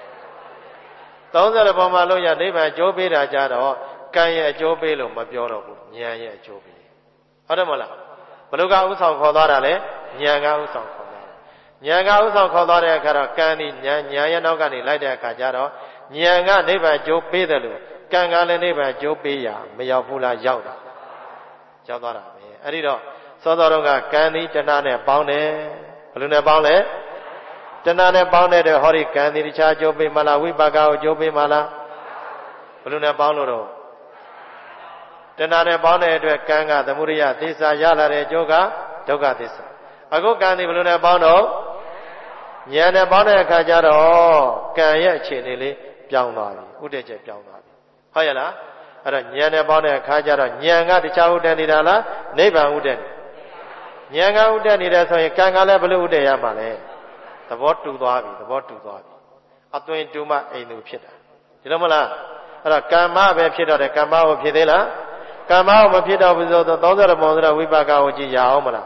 30ပုံမှာလွတ်ရနိဗ္ဗာန်ကြိုးပေးတာကြတော့ကံရဲ့အကျိုးပေးလို့မပြောတော့ဘူးဉာဏ်ရဲ့အကျိုးပေးဟုတ်တယ်မလားဘလို့ကဥဆောင်ခေါ်သွားတာလဲဉာဏ်ကဥဆောင်ခေါ်သွားတယ်ဉာဏ်ကဥဆောင်ခေါ်သွားတဲ့အခါတော့ကံဒီဉာဏ်ရဲ့နောက်ကနေလိုက်တဲ့အခါကျတော့ဉာဏ်ကနိဗ္ဗာန်ကြိုးပေးတယ်လို့ကံကလည်းနိဗ္ဗာန်ကြိုးပေးရမရောက်ဘူးလားရောက်တာရောက်သွားတာပဲအဲ့ဒီတော့သောတော်တော်ကကံဒီတဏှာနဲ့ပေါင်းတယ်ဘယ်လိုနဲ့ပေါင်းလဲတဏှာနဲ့ပေါင်းတဲ့ဟောဒီကံဒီတခြားကြိုးပေးမလားဝိပါကကိုကြိုးပေးမလားဘယ်လိုနဲ့ပေါင်းလို့တော့တဏှာနဲ့ပေါင်းတဲ့အတွက်ကံကသမုဒိယသစ္စာရလာတဲ့အကျိုးကဒုက္ခသစ္စာအခုကံဒီဘယ်လိုနဲ့ပေါင်းတော့ဉာဏ်နဲ့ပေါင်းတဲ့အခါကျတော့ကံရဲ့အခြေအနေလေးပြောင်းသွားပြီဥဒိချက်ပြောင်းသွားပြီဟုတ်ရဲ့လားအဲ့တော့ဉာဏ်နဲ့ပေါင်းတဲ့အခါကျတော့ဉာဏ်ကတခြားဥဒ္ဒနေတာလားနိဗ္ဗာန်ဥဒ္ဒဉာဏ်ကဥဒ္ဒနေတယ်ဆိုရင်ကံကလည်းဘယ်လိုဥဒ္ဒရမှာလဲသဘောတူသွားပြီသဘောတူသွားပြီအသွင်တူမှအိမ်သူဖြစ်တာဒီလိုမလားအဲ့တော့ကမ္မပဲဖြစ်တော့တယ်ကမ္မကိုဖြစ်သေးလားကမ္မကိုမဖြစ်တော့ဘူးဆိုတော့30ပုံဆိုတော့ဝိပါကကိုကြည့်ရအောင်မလား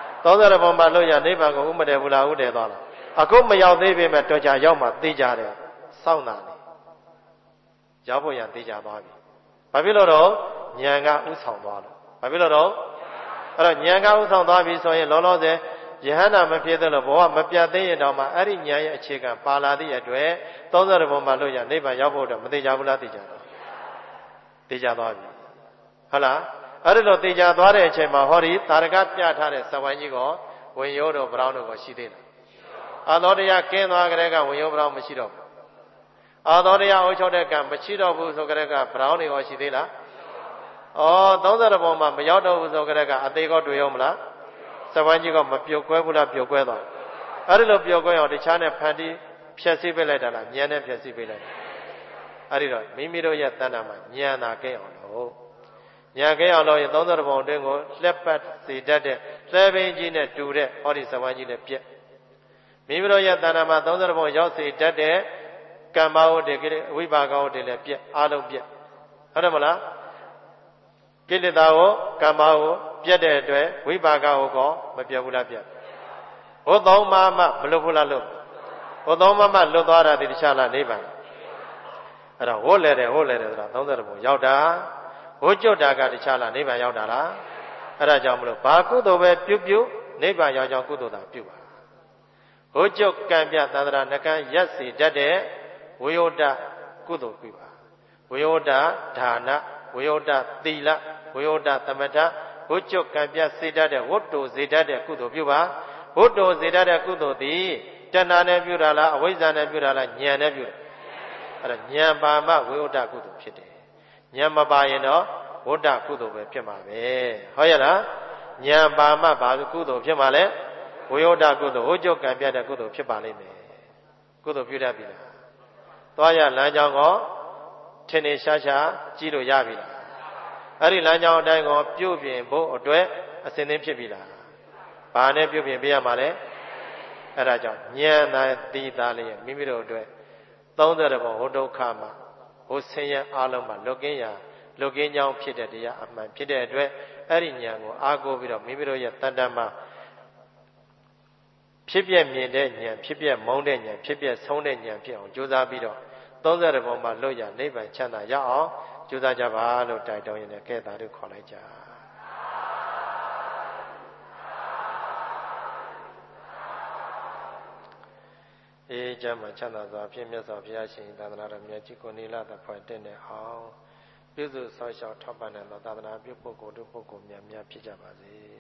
30ပုံမှလွတ်ရနိဗ္ဗာန်ကိုဥမတည်ဘူးလားဥတည်သွားလားအခုမရောက်သေးပေမဲ့တော်ကြရောက်မှသိကြတယ်စောင့်တာနေရောက်ဖို့ရသိကြသွားပြီဘာဖြစ်လို့တော့ဉာဏ်ကဥဆောင်သွားလို့ဘာဖြစ်လို့တော့အဲ့တော့ဉာဏ်ကဥဆောင်သွားပြီဆိုရင်လောလောဆယ်ယဟန္တာမဖြစ်သေးလို့ဘဝမပြတ်သေးရင်တော့မှအဲ့ဒီဉာဏ်ရဲ့အခြေခံပါလာသည့်အတွက်30ပုံမှလွတ်ရနိဗ္ဗာန်ရောက်ဖို့တော့မသိကြဘူးလားသိကြတော့သိကြသွားပြီဟုတ်လားအဲ့ဒီလိုသိကြသွားတဲ့အချိန်မှာဟောဒီသာရကပြထားတဲ့သဝိုင်းကြီးကိုဝင်ရိုးတို့ဗရောင်းတို့ကိုရှိသေးတယ်အာသောတရားကင်းသွားကြတဲ့ကဝင်ရိုးဗရောင်းမရှိတော့ဘူးအာသောတရားအုပ်ချုပ်တဲ့ကမရှိတော့ဘူးဆိုကြတဲ့ကဗရောင်းတွေရောရှိသေးလားဩ30ပုံမှာမရောက်တော့ဘူးဆိုကြတဲ့ကအသေးကောတွေ့ရောမလားသဝိုင်းကြီးကမပြုတ်ကွဲဘူးလားပြုတ်ကွဲသွားအဲ့ဒီလိုပြုတ်ကွဲအောင်တခြားနဲ့ဖန်တီးဖြည့်ဆည်းပေးလိုက်တာလားဉာဏ်နဲ့ဖြည့်ဆည်းပေးလိုက်တာအဲ့ဒီတော့မိမိတို့ရဲ့တဏ္ဍာမှာဉာဏ်သာကဲအောင်လို့ညာခဲအောင်လို့ရင်30ပုံအတွင်းကိုလက်ပတ်စေတတ်တဲ့လဲပင်ကြီးနဲ့တူတဲ့ဟောဒီဇဝန်းကြီးနဲ့ပြက်မိမိတို့ရဲ့တဏ္ဍာမှာ30ပုံရောက်စေတတ်တဲ့ကမ္မဝတ္တေဝိပါကဝတ္တေလည်းပြက်အားလုံးပြက်ဟုတ်တယ်မလားကိလေသာကိုကမ္မကိုပြက်တဲ့အတွက်ဝိပါကကိုကောမပြတ်ဘူးလားပြက်ဟိုသုံးပါးမှမလွတ်ဘူးလားလွတ်ဟိုသုံးပါးမှလွတ်သွားတာဒီတခြားလားနိဗ္ဗာန်အဲ့တော့ဟိုလဲတယ်ဆိုတာ30ပုံရောက်တာဟိုကျွတ်တာကတခြားလားနိဗ္ဗာန်ရောက်တာလားအဲ့ဒါကြောင့်မလို့ဘာကုသိုလ်ပဲပြုနိဗ္ဗာန်ရောက်ကြောင်းကုသိုလ်သာပြုပါဟိုကျွတ်ကံပြသန္တရာနှကန်းရက်စီတတ်တဲ့ဝိယုဒ္ဓကုသိုလ်ပြုပါဝိယုဒ္ဓဒါနဝိယုဒ္ဓသီလဝိယုဒ္ဓသမထဟိုကျွတ်ကံပြစေတတ်တဲ့ဝတ္တုစေတတ်တဲ့ကုသိုလ်ပြုပါဝတ္တုစေတတ်တဲ့ကုသိုလ်သည်တဏှာနဲ့ပြုတာလားအဝိဇ္ဇာနဲ့ပြုတာလားဉာဏ်နဲ့ပြုတာအဲ့ဒါဉာဏ်ပါမှဝိယုဒ္ဓကုသိုလ်ဖြစ်တယ်ဉာဏ်မပါရင်တော့ဝတ္တကုသိုလ်ပဲဖြစ်မှာပဲဟုတ်ရဲ့လားဉာဏ်ပါမှဘာကုသိုလ်ဖြစ်မှာလဲဝိယုဒ္ဓကုသိုလ်ဟိုကျုပ်ကံပြတဲ့ကုသိုလ်ဖြစ်ပါလိမ့်မယ်ကုသိုလ်ပြုတတ်ပြီလားသွားရလမ်းကြောင်းကိုထင်ထင်ရှားရှားကြည့်လို့ရပြီလားအဲ့ဒီလမ်းကြောင်းအတိုင်းကိုပြုပြင်ဖို့အတွက်အစဉ်သင်းဖြစ်ပြီလားဘာနဲ့ပြုပြင်ပေးရမှာလဲအဲ့ဒါကြောင့်ဉာဏ်သာသိသားလေးမိမိတို့အတွက်30ပုံဟိုဒုက္ခမှာဟိုဆင်းရဲအလုံးမှာလွတ်ကင်းရာလွတ်ကင်းကြောင်းဖြစ်တဲ့တရားအမှန်ဖြစ်တဲ့အတွက်အဲ့ဒီဉာဏ်ကိုအားကိုးပြီးတော့မိမိတို့ရဲ့တဏ္ဍာမှာဖြစ်ပြမြင်တဲ့ဉာဏ်ဖြစ်ပြမုန်းတဲ့ဉာဏ်ဖြစ်ပြဆုံးတဲ့ဉာဏ်ဖြစ်အောင်ကြိုးစားပြီးတော့30ပုံမှာလွတ်ရနိဗ္ဗာန်ချမ်းသာရအောင်ကြိုးစားကြပါလို့တိုက်တွန်းရင်းနဲ့ကဲတာတို့ခေါ်လိုက်ကြအေးကြမ်းမှချမ်းသာစွာဖြင့်မြတ်စွာဘုရားရှင်သာသနာတော်မြတ်ကြီးကိုနေလာတဲ့ဖွဲ့တဲ့နဲ့အောင်ပြုစုဆောက်ရှောက်ထောက်ပံ့တဲ့သာသနာပြုပုဂ္ဂိုလ်တို့ပုဂ္ဂိုလ်များများဖြစ်ကြပါစေ